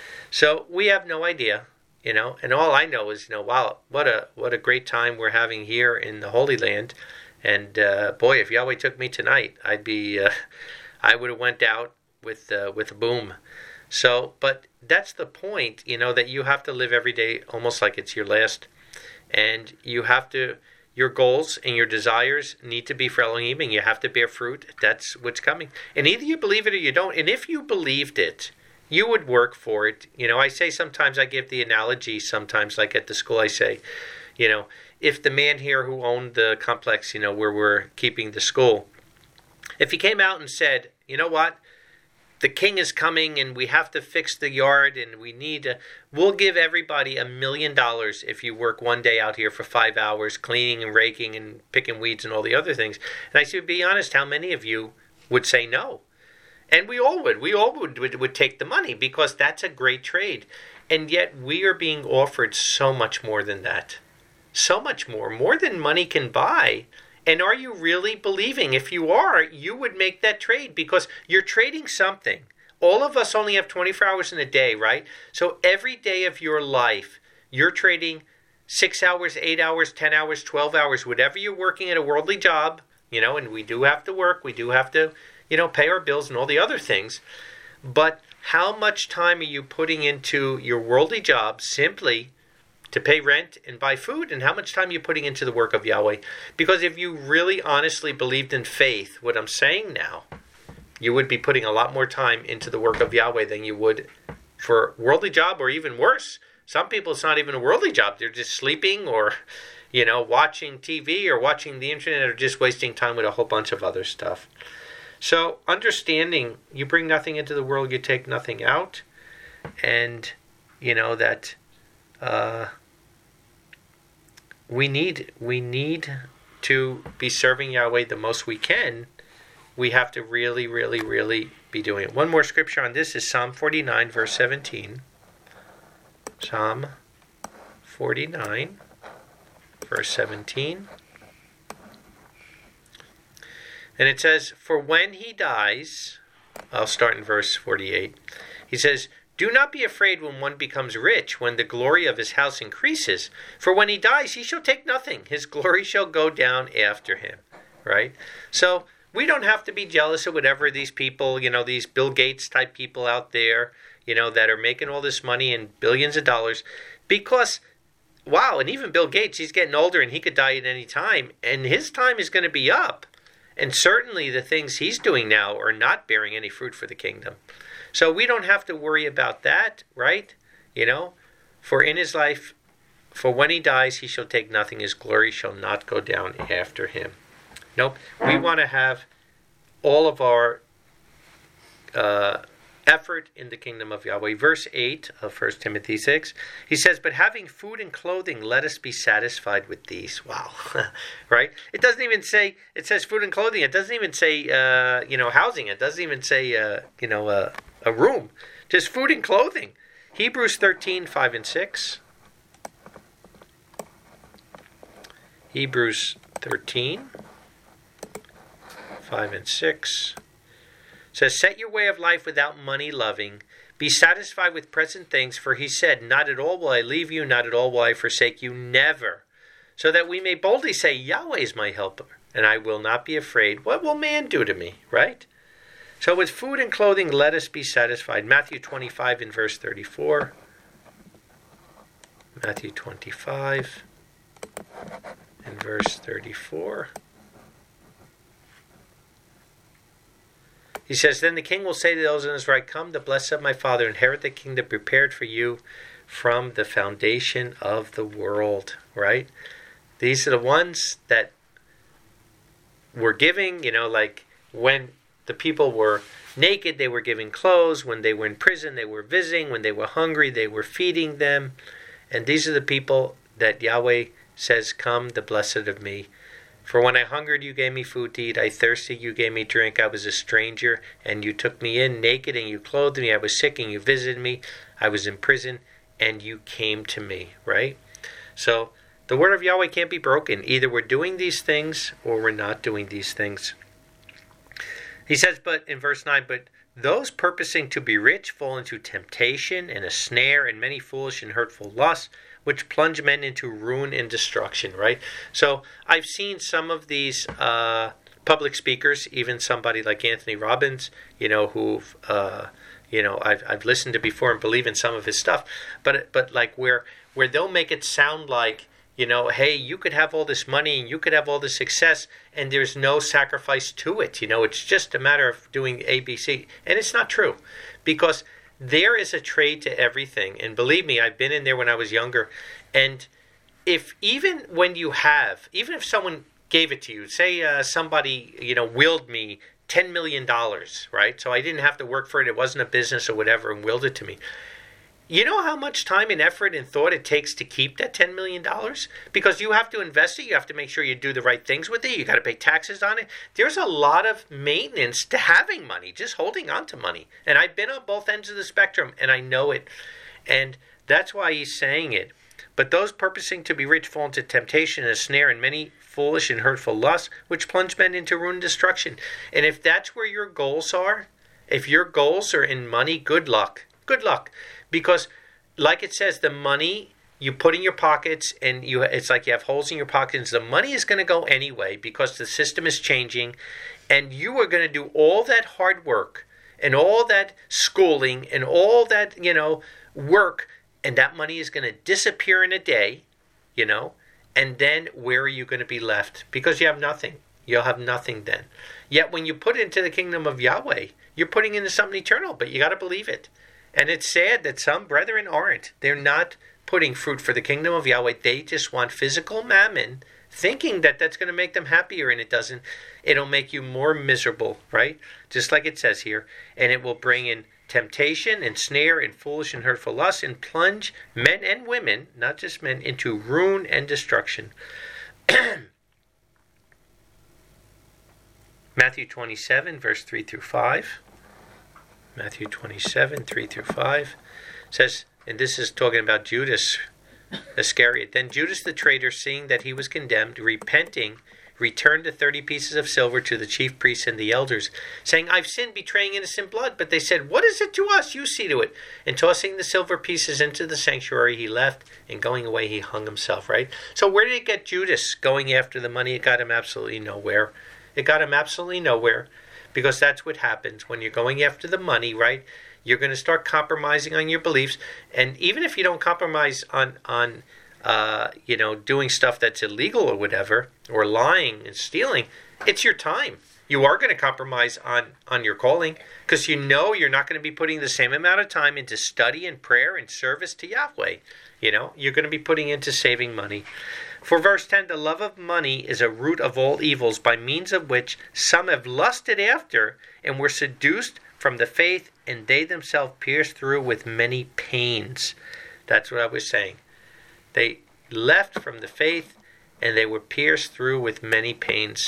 So we have no idea, you know, and all I know is, you know, wow, what a what a great time we're having here in the Holy Land. And uh, boy, if Yahweh took me tonight, I'd be, uh, I would have went out with uh, with a boom. So, but that's the point, you know, that you have to live every day almost like it's your last. And you have to, your goals and your desires need to be for Elohim, and you have to bear fruit. That's what's coming. And either you believe it or you don't. And if you believed it, you would work for it. You know, I say sometimes, I give the analogy sometimes, like at the school, I say, you know, if the man here who owned the complex, you know, where we're keeping the school, if he came out and said, you know what, the king is coming and we have to fix the yard and we need to, we'll give everybody a million dollars if you work one day out here for five hours cleaning and raking and picking weeds and all the other things. And I said, be honest, how many of you would say no? And we all would. We all would, would, would take the money because that's a great trade. And yet we are being offered so much more than that. So much more. More than money can buy. And are you really believing? If you are, you would make that trade because you're trading something. All of us only have twenty-four hours in a day, right? So every day of your life, you're trading six hours, eight hours, ten hours, twelve hours, whatever you're working at a worldly job, you know, and we do have to work. We do have to, you know, pay our bills and all the other things. But how much time are you putting into your worldly job simply to pay rent and buy food, and how much time you're putting into the work of Yahweh? Because if you really honestly believed in faith, what I'm saying now, you would be putting a lot more time into the work of Yahweh than you would for a worldly job, or even worse. Some people, it's not even a worldly job. They're just sleeping or, you know, watching T V or watching the internet or just wasting time with a whole bunch of other stuff. So understanding you bring nothing into the world, you take nothing out. And, you know, that uh, we need we need to be serving Yahweh the most we can. We have to really, really, really be doing it. One more scripture on this is Psalm forty-nine, verse seventeen. Psalm forty-nine, verse seventeen. And it says, for when he dies, I'll start in verse forty-eight. He says, do not be afraid when one becomes rich, when the glory of his house increases. For when he dies, he shall take nothing. His glory shall go down after him. Right? So we don't have to be jealous of whatever these people, you know, these Bill Gates type people out there, you know, that are making all this money and billions of dollars. Because, wow, and even Bill Gates, he's getting older and he could die at any time. And his time is going to be up. And certainly the things he's doing now are not bearing any fruit for the kingdom. So we don't have to worry about that, right? You know, for in his life, for when he dies, he shall take nothing. His glory shall not go down after him. Nope. We want to have all of our uh, effort in the kingdom of Yahweh. Verse eight of First Timothy six, he says, but having food and clothing, let us be satisfied with these. Wow. Right? It doesn't even say, it says food and clothing. It doesn't even say, uh, you know, housing. It doesn't even say, uh, you know, uh, a room. Just food and clothing. Hebrews thirteen, five and six. Hebrews thirteen, five and six. Says, set your way of life without money loving. Be satisfied with present things, for he said, not at all will I leave you, not at all will I forsake you, never. So that we may boldly say, Yahweh is my helper, and I will not be afraid. What will man do to me? Right? So with food and clothing, let us be satisfied. Matthew twenty-five in verse thirty-four. Matthew twenty-five in verse thirty-four. He says, then the king will say to those in his right, come, the blessed of my Father, inherit the kingdom prepared for you from the foundation of the world. Right? These are the ones that were giving, you know, like when the people were naked, they were giving clothes. When they were in prison, they were visiting. When they were hungry, they were feeding them. And these are the people that Yahweh says, come, the blessed of me. For when I hungered, you gave me food to eat. I thirsted, you gave me drink. I was a stranger, and you took me in. Naked, and you clothed me. I was sick, and you visited me. I was in prison, and you came to me. Right? So the word of Yahweh can't be broken. Either we're doing these things, or we're not doing these things. He says, but in verse nine, but those purposing to be rich fall into temptation and a snare and many foolish and hurtful lusts, which plunge men into ruin and destruction, right? So I've seen some of these uh, public speakers, even somebody like Anthony Robbins, you know, who've, uh, you know, I've I've listened to before and believe in some of his stuff, but but like where where they'll make it sound like, you know, hey, you could have all this money and you could have all this success, and there's no sacrifice to it. You know, it's just a matter of doing A, B, C, and it's not true, because there is a trade to everything. And believe me, I've been in there when I was younger. And if even when you have, even if someone gave it to you, say uh, somebody, you know, willed me ten million dollars, right? So I didn't have to work for it. It wasn't a business or whatever, and willed it to me. You know how much time and effort and thought it takes to keep that ten million dollars? Because you have to invest it. You have to make sure you do the right things with it. You got to pay taxes on it. There's a lot of maintenance to having money, just holding on to money. And I've been on both ends of the spectrum, and I know it. And that's why he's saying it. But those purposing to be rich fall into temptation and a snare and many foolish and hurtful lusts, which plunge men into ruin and destruction. And if that's where your goals are, if your goals are in money, good luck. Good luck. Because, like it says, the money you put in your pockets, and you it's like you have holes in your pockets. The money is going to go anyway because the system is changing, and you are going to do all that hard work and all that schooling and all that, you know, work, and that money is going to disappear in a day, you know, and then where are you going to be left? Because you have nothing. You'll have nothing then. Yet when you put it into the kingdom of Yahweh, you're putting into something eternal, but you got to believe it. And it's sad that some brethren aren't. They're not putting fruit for the kingdom of Yahweh. They just want physical mammon, thinking that that's going to make them happier, and it doesn't. It'll make you more miserable, right? Just like it says here. And it will bring in temptation and snare and foolish and hurtful lust, and plunge men and women, not just men, into ruin and destruction. Matthew twenty-seven, verse three through five. Matthew twenty-seven, three through five says, and this is talking about Judas Iscariot. Then Judas the traitor, seeing that he was condemned, repenting, returned the thirty pieces of silver to the chief priests and the elders, saying, I've sinned, betraying innocent blood. But they said, what is it to us? You see to it. And tossing the silver pieces into the sanctuary, he left, and going away, he hung himself, right? So where did it get Judas going after the money? It got him absolutely nowhere. It got him absolutely nowhere. Because that's what happens when you're going after the money, right? You're going to start compromising on your beliefs. And even if you don't compromise on, on uh, you know, doing stuff that's illegal or whatever, or lying and stealing, it's your time. you are going to compromise on, on your calling, because you know you're not going to be putting the same amount of time into study and prayer and service to Yahweh. You know, you're going to be putting into saving money. For verse ten, the love of money is a root of all evils, by means of which some have lusted after and were seduced from the faith, and they themselves pierced through with many pains. That's what I was saying. They left from the faith and they were pierced through with many pains.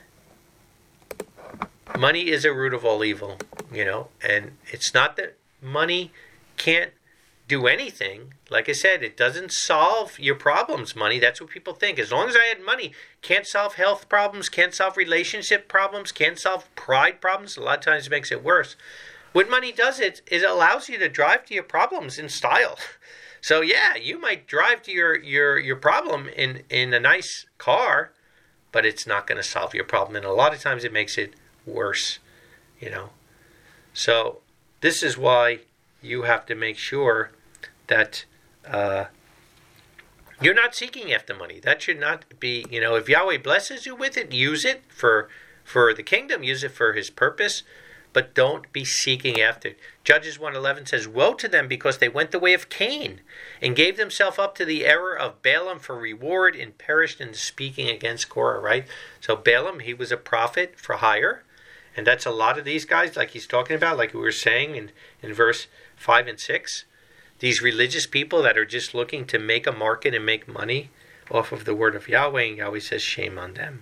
Money is a root of all evil, you know, and it's not that money can't do anything. Like I said, it doesn't solve your problems, money. That's what people think. As long as I had money, can't solve health problems, can't solve relationship problems, can't solve pride problems. A lot of times it makes it worse. What money does, it, it allows you to drive to your problems in style. So yeah, you might drive to your, your, your problem in, in a nice car, but it's not going to solve your problem. And a lot of times it makes it worse, you know. So this is why you have to make sure that uh, you're not seeking after money. That should not be, you know, if Yahweh blesses you with it, use it for for the kingdom, use it for his purpose, but don't be seeking after it. Judges one eleven says, woe to them because they went the way of Cain and gave themselves up to the error of Balaam for reward and perished in speaking against Korah, right? So Balaam, he was a prophet for hire, and that's a lot of these guys, like he's talking about, like we were saying in, in verse five and six. These religious people that are just looking to make a market and make money off of the word of Yahweh, and Yahweh says, shame on them.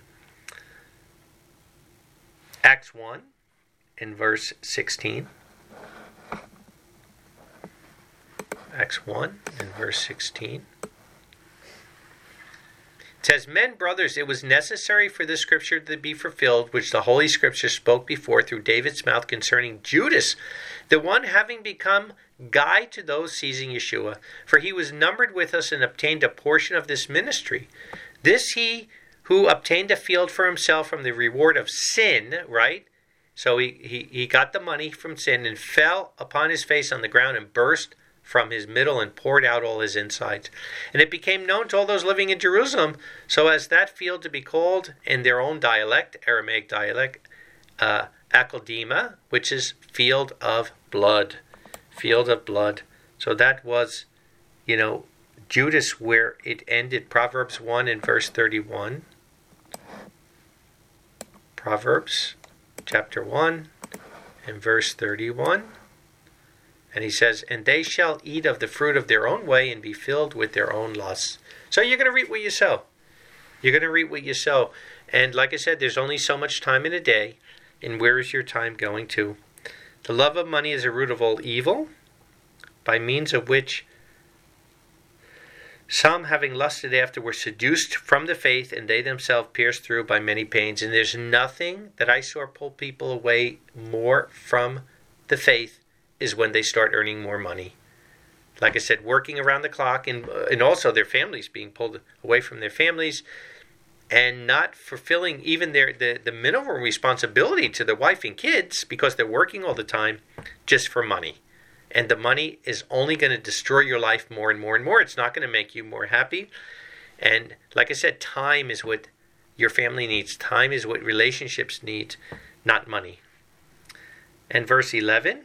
Acts one in verse sixteen. Acts one in verse sixteen. It says, men, brothers, it was necessary for this scripture to be fulfilled, which the Holy Scripture spoke before through David's mouth concerning Judas, the one having become guide to those seizing Yeshua. For he was numbered with us and obtained a portion of this ministry. This he who obtained a field for himself from the reward of sin, right? So he, he, he got the money from sin and fell upon his face on the ground and burst from his middle and poured out all his insides. And it became known to all those living in Jerusalem, so as that field to be called in their own dialect, Aramaic dialect, uh, Akeldama, which is field of blood. Field of blood. So that was, you know, Judas, where it ended. Proverbs one in verse thirty-one. Proverbs chapter one and verse thirty-one. And he says, and they shall eat of the fruit of their own way and be filled with their own lusts. So you're going to reap what you sow. You're going to reap what you sow. And like I said, there's only so much time in a day. And where is your time going to? The love of money is a root of all evil, by means of which some, having lusted after, were seduced from the faith, and they themselves pierced through by many pains. And there's nothing that I saw pull people away more from the faith is when they start earning more money. Like I said, working around the clock, and and also their families being pulled away from their families, and not fulfilling even their the, the minimum responsibility to their wife and kids, because they're working all the time just for money. And the money is only going to destroy your life more and more and more. It's not going to make you more happy. And like I said, time is what your family needs. Time is what relationships need, not money. And verse eleven.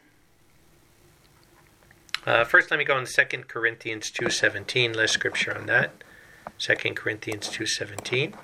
Uh, first, let me go on Second Corinthians two seventeen. Less scripture on that. Second Corinthians two seventeen.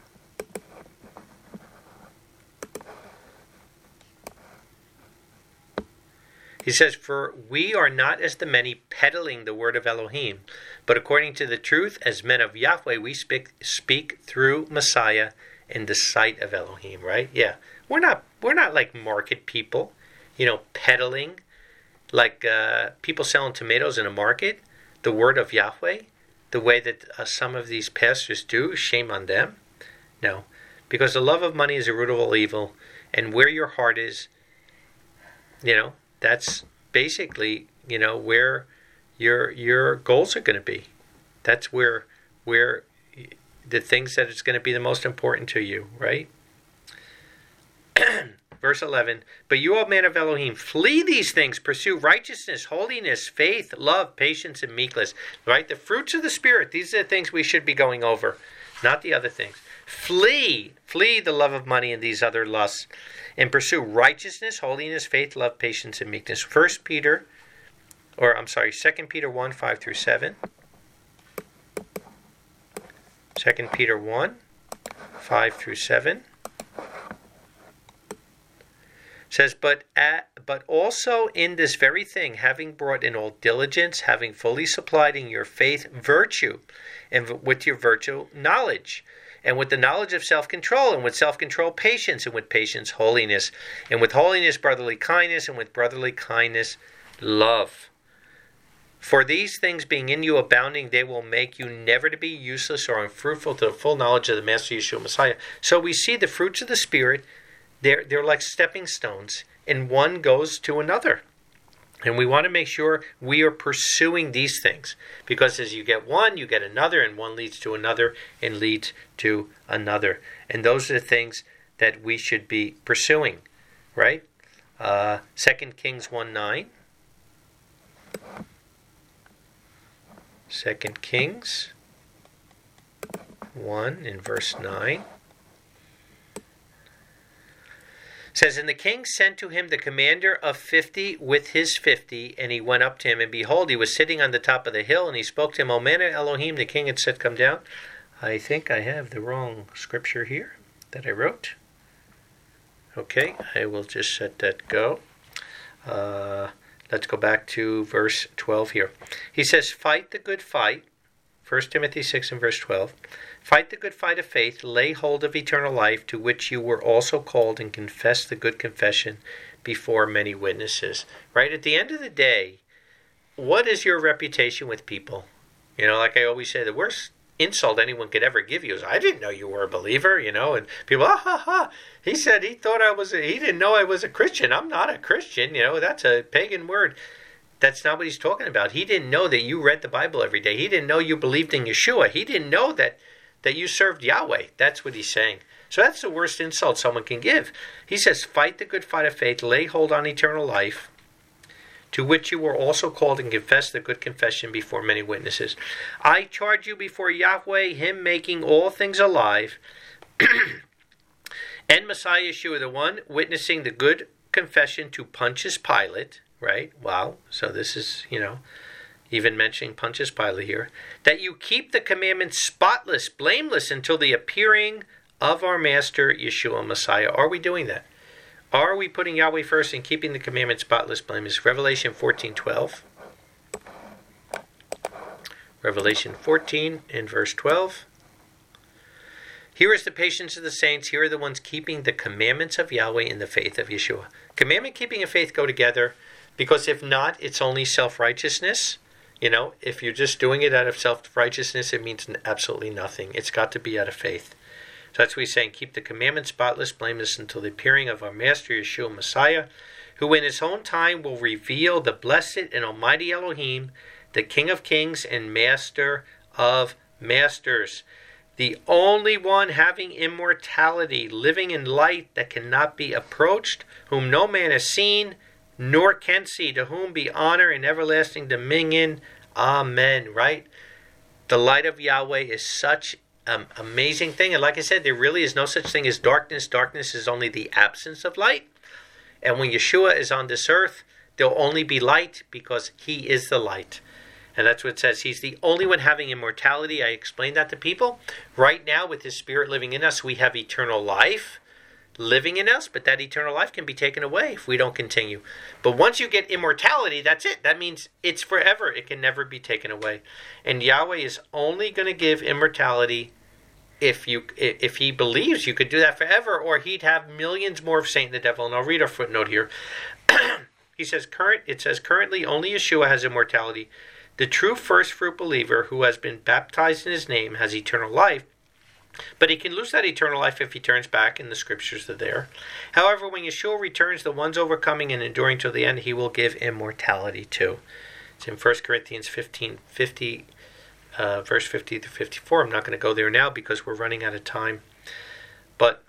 He says, for we are not as the many peddling the word of Elohim, but according to the truth, as men of Yahweh, we speak speak through Messiah in the sight of Elohim, right? Yeah. We're not we're not like market people, you know, peddling like uh, people selling tomatoes in a market, the word of Yahweh, the way that uh, some of these pastors do. Shame on them. No, because the love of money is a root of all evil, and where your heart is, you know, that's basically, you know, where your your goals are going to be. That's where where the things that it's going to be the most important to you, right? Verse eleven, but you, O man of Elohim, flee these things, pursue righteousness, holiness, faith, love, patience, and meekness. Right? The fruits of the Spirit, these are the things we should be going over, not the other things. Flee, flee the love of money and these other lusts, and pursue righteousness, holiness, faith, love, patience, and meekness. First Peter, or I'm sorry, Second Peter one, five through seven. Second Peter one, five through seven. Says, but at, but also in this very thing, having brought in all diligence, having fully supplied in your faith virtue, and with your virtue knowledge, and with the knowledge of self-control, and with self-control patience, and with patience holiness, and with holiness brotherly kindness, and with brotherly kindness love. For these things being in you abounding, they will make you never to be useless or unfruitful to the full knowledge of the Master Yeshua Messiah. So we see the fruits of the Spirit. They're, they're like stepping stones, and one goes to another. And we want to make sure we are pursuing these things, because as you get one, you get another, and one leads to another, and leads to another. And those are the things that we should be pursuing, right? Uh, Second Kings one nine. Second Kings one in verse nine. Says, and the king sent to him the commander of fifty with his fifty, and he went up to him, and behold, he was sitting on the top of the hill, and he spoke to him, O man of Elohim. The king had said, come down. I think I have the wrong scripture here that I wrote. Okay, I will just let that go. Uh, let's go back to verse twelve here. He says, fight the good fight. First Timothy six and verse twelve. Fight the good fight of faith, lay hold of eternal life, to which you were also called, and confess the good confession before many witnesses. Right? At the end of the day, what is your reputation with people? You know, like I always say, the worst insult anyone could ever give you is, I didn't know you were a believer, you know, and people, ah, ha, ha. He said he thought I was, a, he didn't know I was a Christian. I'm not a Christian, you know, that's a pagan word. That's not what he's talking about. He didn't know that you read the Bible every day. He didn't know you believed in Yeshua. He didn't know that that you served Yahweh. That's what he's saying. So that's the worst insult someone can give. He says, fight the good fight of faith, lay hold on eternal life, to which you were also called, and confess the good confession before many witnesses. I charge you before Yahweh, him making all things alive, and Messiah Yeshua, the one witnessing the good confession to Pontius Pilate, right? Wow. So this is, you know, even mentioning Pontius Pilate here, that you keep the commandments spotless, blameless, until the appearing of our Master Yeshua Messiah. Are we doing that? Are we putting Yahweh first and keeping the commandments spotless, blameless? Revelation fourteen twelve. Revelation fourteen and verse twelve. Here is the patience of the saints. Here are the ones keeping the commandments of Yahweh in the faith of Yeshua. Commandment keeping and faith go together, because if not, it's only self-righteousness. You know, if you're just doing it out of self-righteousness, it means absolutely nothing. It's got to be out of faith. So that's what he's saying. Keep the commandments spotless, blameless, until the appearing of our Master Yeshua Messiah, who in his own time will reveal the blessed and almighty Elohim, the King of kings and Master of masters, the only one having immortality, living in light that cannot be approached, whom no man has seen, nor can see, to whom be honor and everlasting dominion. Amen. Right? The light of Yahweh is such an amazing thing. And like I said, there really is no such thing as darkness. Darkness is only the absence of light. And when Yeshua is on this earth, there'll only be light, because he is the light. And that's what it says. He's the only one having immortality. I explained that to people. Right now, with his Spirit living in us, we have eternal life living in us, but that eternal life can be taken away if we don't continue. But once you get immortality, that's it. That means it's forever. It can never be taken away. And Yahweh is only going to give immortality if you if he believes you could do that forever, or he'd have millions more of Satan the devil. And I'll read a footnote here. He says, current. It says, currently only Yeshua has immortality. The true first fruit believer who has been baptized in his name has eternal life. But he can lose that eternal life if he turns back, and the scriptures are there. However, when Yeshua returns, the ones overcoming and enduring till the end, he will give immortality too. It's in First Corinthians fifteen fifty, uh, verse fifty to fifty-four. I'm not going to go there now because we're running out of time. But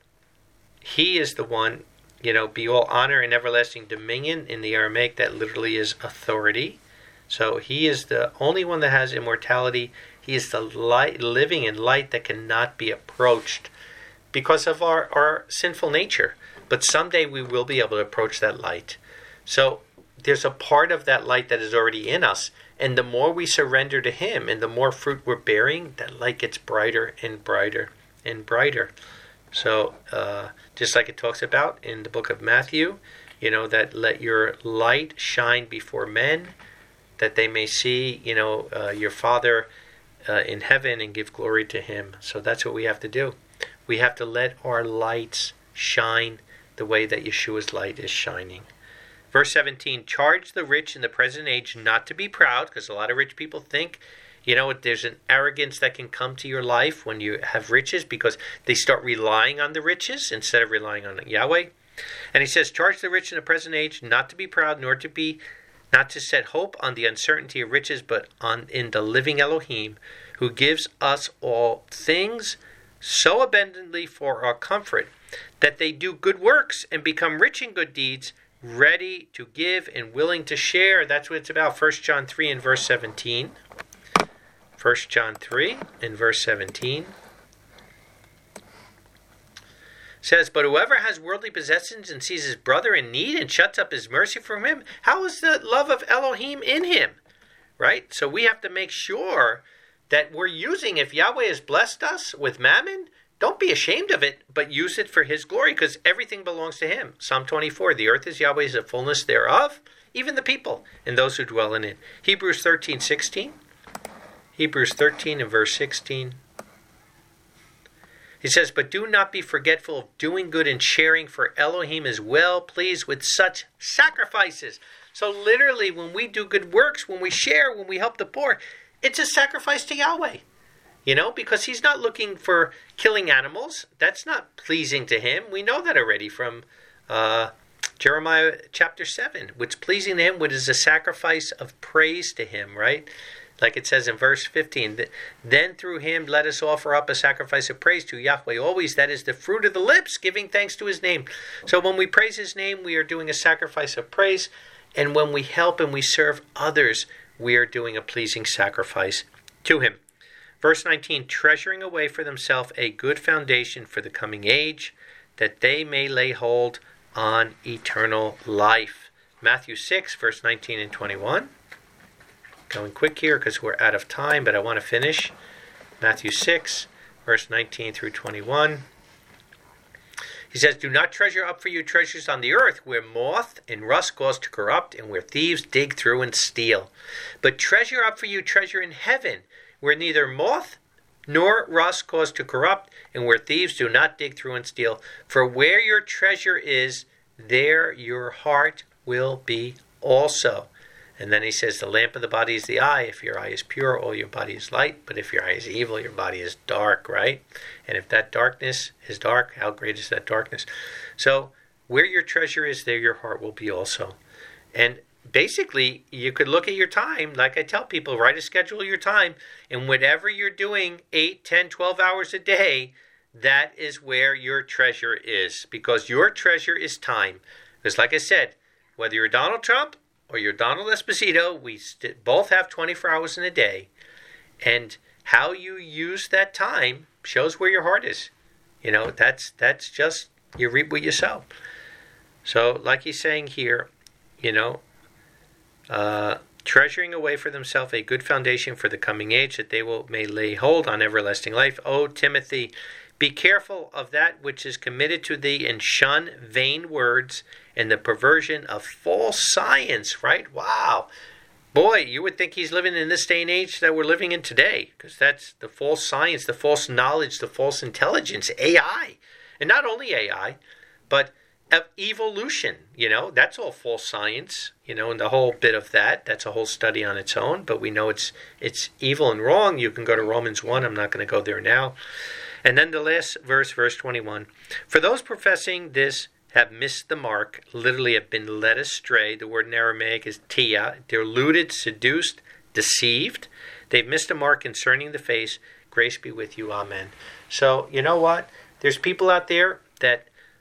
he is the one, you know, be all honor and everlasting dominion. In the Aramaic, that literally is authority. So he is the only one that has immortality. He is the light, living in light that cannot be approached. because of our, our sinful nature. But someday we will be able to approach that light. So there's a part of that light that is already in us. And the more we surrender to him and the more fruit we're bearing, that light gets brighter and brighter and brighter. So uh, just like it talks about in the book of Matthew, you know, that let your light shine before men, that they may see, you know, uh, your Father uh, in heaven and give glory to him. So that's what we have to do. We have to let our lights shine the way that Yeshua's light is shining. Verse seventeen, charge the rich in the present age not to be proud, because a lot of rich people think, you know, there's an arrogance that can come to your life when you have riches because they start relying on the riches instead of relying on Yahweh. And he says, charge the rich in the present age not to be proud, nor to be, not to set hope on the uncertainty of riches, but on in the living Elohim, who gives us all things so abundantly for our comfort, that they do good works and become rich in good deeds, ready to give and willing to share. That's what it's about. First John three and verse seventeen. First John three and verse seventeen says, but whoever has worldly possessions and sees his brother in need and shuts up his mercy from him, how is the love of Elohim in him? Right? So we have to make sure that we're using, if Yahweh has blessed us with mammon, don't be ashamed of it, but use it for his glory, because everything belongs to him. Psalm twenty-four, the earth is Yahweh's, the fullness thereof, even the people, and those who dwell in it. Hebrews thirteen sixteen. Hebrews thirteen and verse sixteen. He says, but do not be forgetful of doing good and sharing, for Elohim is well pleased with such sacrifices. So literally, when we do good works, when we share, when we help the poor, it's a sacrifice to Yahweh. You know, because he's not looking for killing animals. That's not pleasing to him. We know that already from uh, Jeremiah chapter seven. What's pleasing to him, what is a sacrifice of praise to him, right? Like it says in verse fifteen, then through him let us offer up a sacrifice of praise to Yahweh always. That is the fruit of the lips, giving thanks to his name. So when we praise his name, we are doing a sacrifice of praise. And when we help and we serve others, we are doing a pleasing sacrifice to him. Verse nineteen, treasuring away for themselves a good foundation for the coming age, that they may lay hold on eternal life. Matthew six, verse nineteen and twenty-one. Going quick here because we're out of time, but I want to finish. Matthew six, verse nineteen through twenty-one. He says, do not treasure up for you treasures on the earth, where moth and rust cause to corrupt, and where thieves dig through and steal. But treasure up for you treasure in heaven, where neither moth nor rust cause to corrupt, and where thieves do not dig through and steal. For where your treasure is, there your heart will be also. And then he says, the lamp of the body is the eye. If your eye is pure, all your body is light. But if your eye is evil, your body is dark, right? And if that darkness is dark, how great is that darkness? So where your treasure is, there your heart will be also. And basically, you could look at your time. Like I tell people, write a schedule of your time. And whatever you're doing, eight, ten, twelve hours a day, that is where your treasure is. Because your treasure is time. Because like I said, whether you're Donald Trump or you're Donald Esposito, we st- both have twenty-four hours in a day. And how you use that time shows where your heart is. You know, that's that's just, you reap what you sow. So, like he's saying here, you know, uh, treasuring away for themselves a good foundation for the coming age, that they will may lay hold on everlasting life. O Timothy, be careful of that which is committed to thee, and shun vain words and the perversion of false science, right? Wow. Boy, you would think he's living in this day and age that we're living in today, because that's the false science, the false knowledge, the false intelligence, A I. And not only A I, but of evolution, you know, that's all false science, you know, and the whole bit of that, that's a whole study on its own, but we know it's it's evil and wrong. You can go to Romans one, I'm not going to go there now. And then the last verse, verse twenty-one. For those professing this have missed the mark, literally have been led astray. The word in Aramaic is tia, deluded, seduced, deceived. They've missed a mark concerning the face. Grace be with you, amen. So, you know what? There's people out there that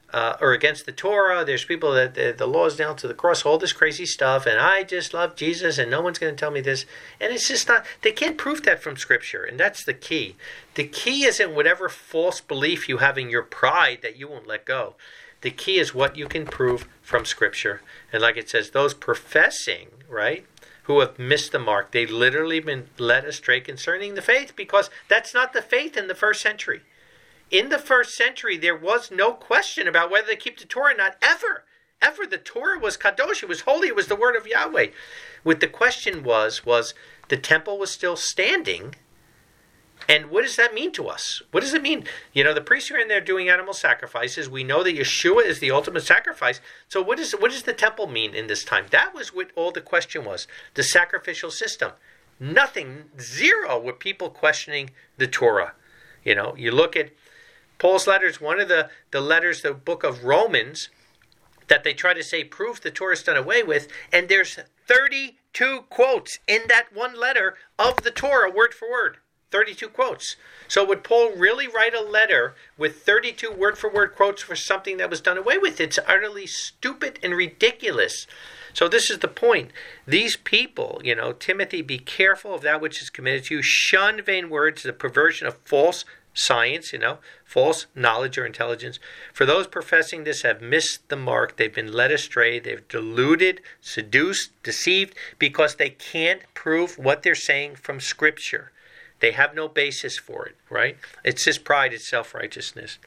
uh, or against the Torah. There's people that the, the law is down to the cross, all this crazy stuff, and I just love Jesus, and no one's going to tell me this. And it's just not, they can't prove that from Scripture, and that's the key. The key isn't whatever false belief you have in your pride that you won't let go. The key is what you can prove from Scripture. And like it says, those professing, right, who have missed the mark, they've literally been led astray concerning the faith, because that's not the faith in the first century. In the first century, there was no question about whether they keep the Torah or not, ever. Ever. The Torah was kadosh, it was holy, it was the word of Yahweh. What the question was, was the temple was still standing. And what does that mean to us? What does it mean? You know, the priests are in there doing animal sacrifices. We know that Yeshua is the ultimate sacrifice. So what, is, what does the temple mean in this time? That was what all the question was. The sacrificial system. Nothing, zero were people questioning the Torah. You know, you look at Paul's letters, one of the, the letters, the book of Romans, that they try to say proof the Torah is done away with, and there's thirty-two quotes in that one letter of the Torah, word for word. thirty-two quotes. So would Paul really write a letter with thirty-two word-for-word quotes for something that was done away with? It's utterly stupid and ridiculous. So this is the point. These people, you know, Timothy, be careful of that which is committed to you. Shun vain words, the perversion of false science, you know, false knowledge or intelligence. For those professing this have missed the mark. They've been led astray. They've deluded, seduced, deceived, because they can't prove what they're saying from Scripture. They have no basis for it, right? It's just pride, it's self-righteousness.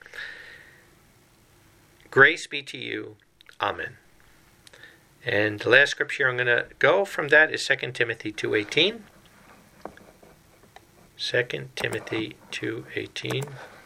Grace be to you. Amen. And the last scripture I'm going to go from that is Second Timothy two eighteen. Second Timothy two eighteen.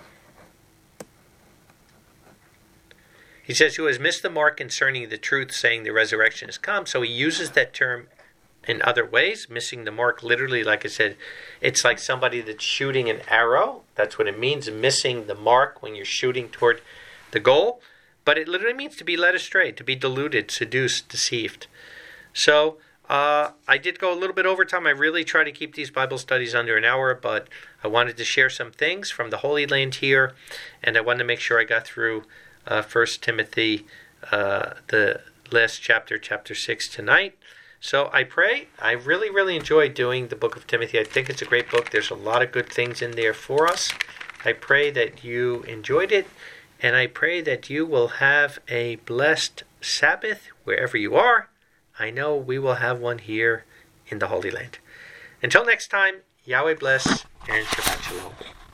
He says, who has missed the mark concerning the truth, saying the resurrection has come. So he uses that term in other ways, missing the mark literally, like I said, it's like somebody that's shooting an arrow. That's what it means, missing the mark when you're shooting toward the goal. But it literally means to be led astray, to be deluded, seduced, deceived. So uh, I did go a little bit over time. I really try to keep these Bible studies under an hour, but I wanted to share some things from the Holy Land here, and I wanted to make sure I got through uh, First Timothy, uh, the last chapter, chapter six tonight. So I pray, I really, really enjoyed doing the book of Timothy. I think it's a great book. There's a lot of good things in there for us. I pray that you enjoyed it, and I pray that you will have a blessed Sabbath wherever you are. I know we will have one here in the Holy Land. Until next time, Yahweh bless and Shabbat Shalom.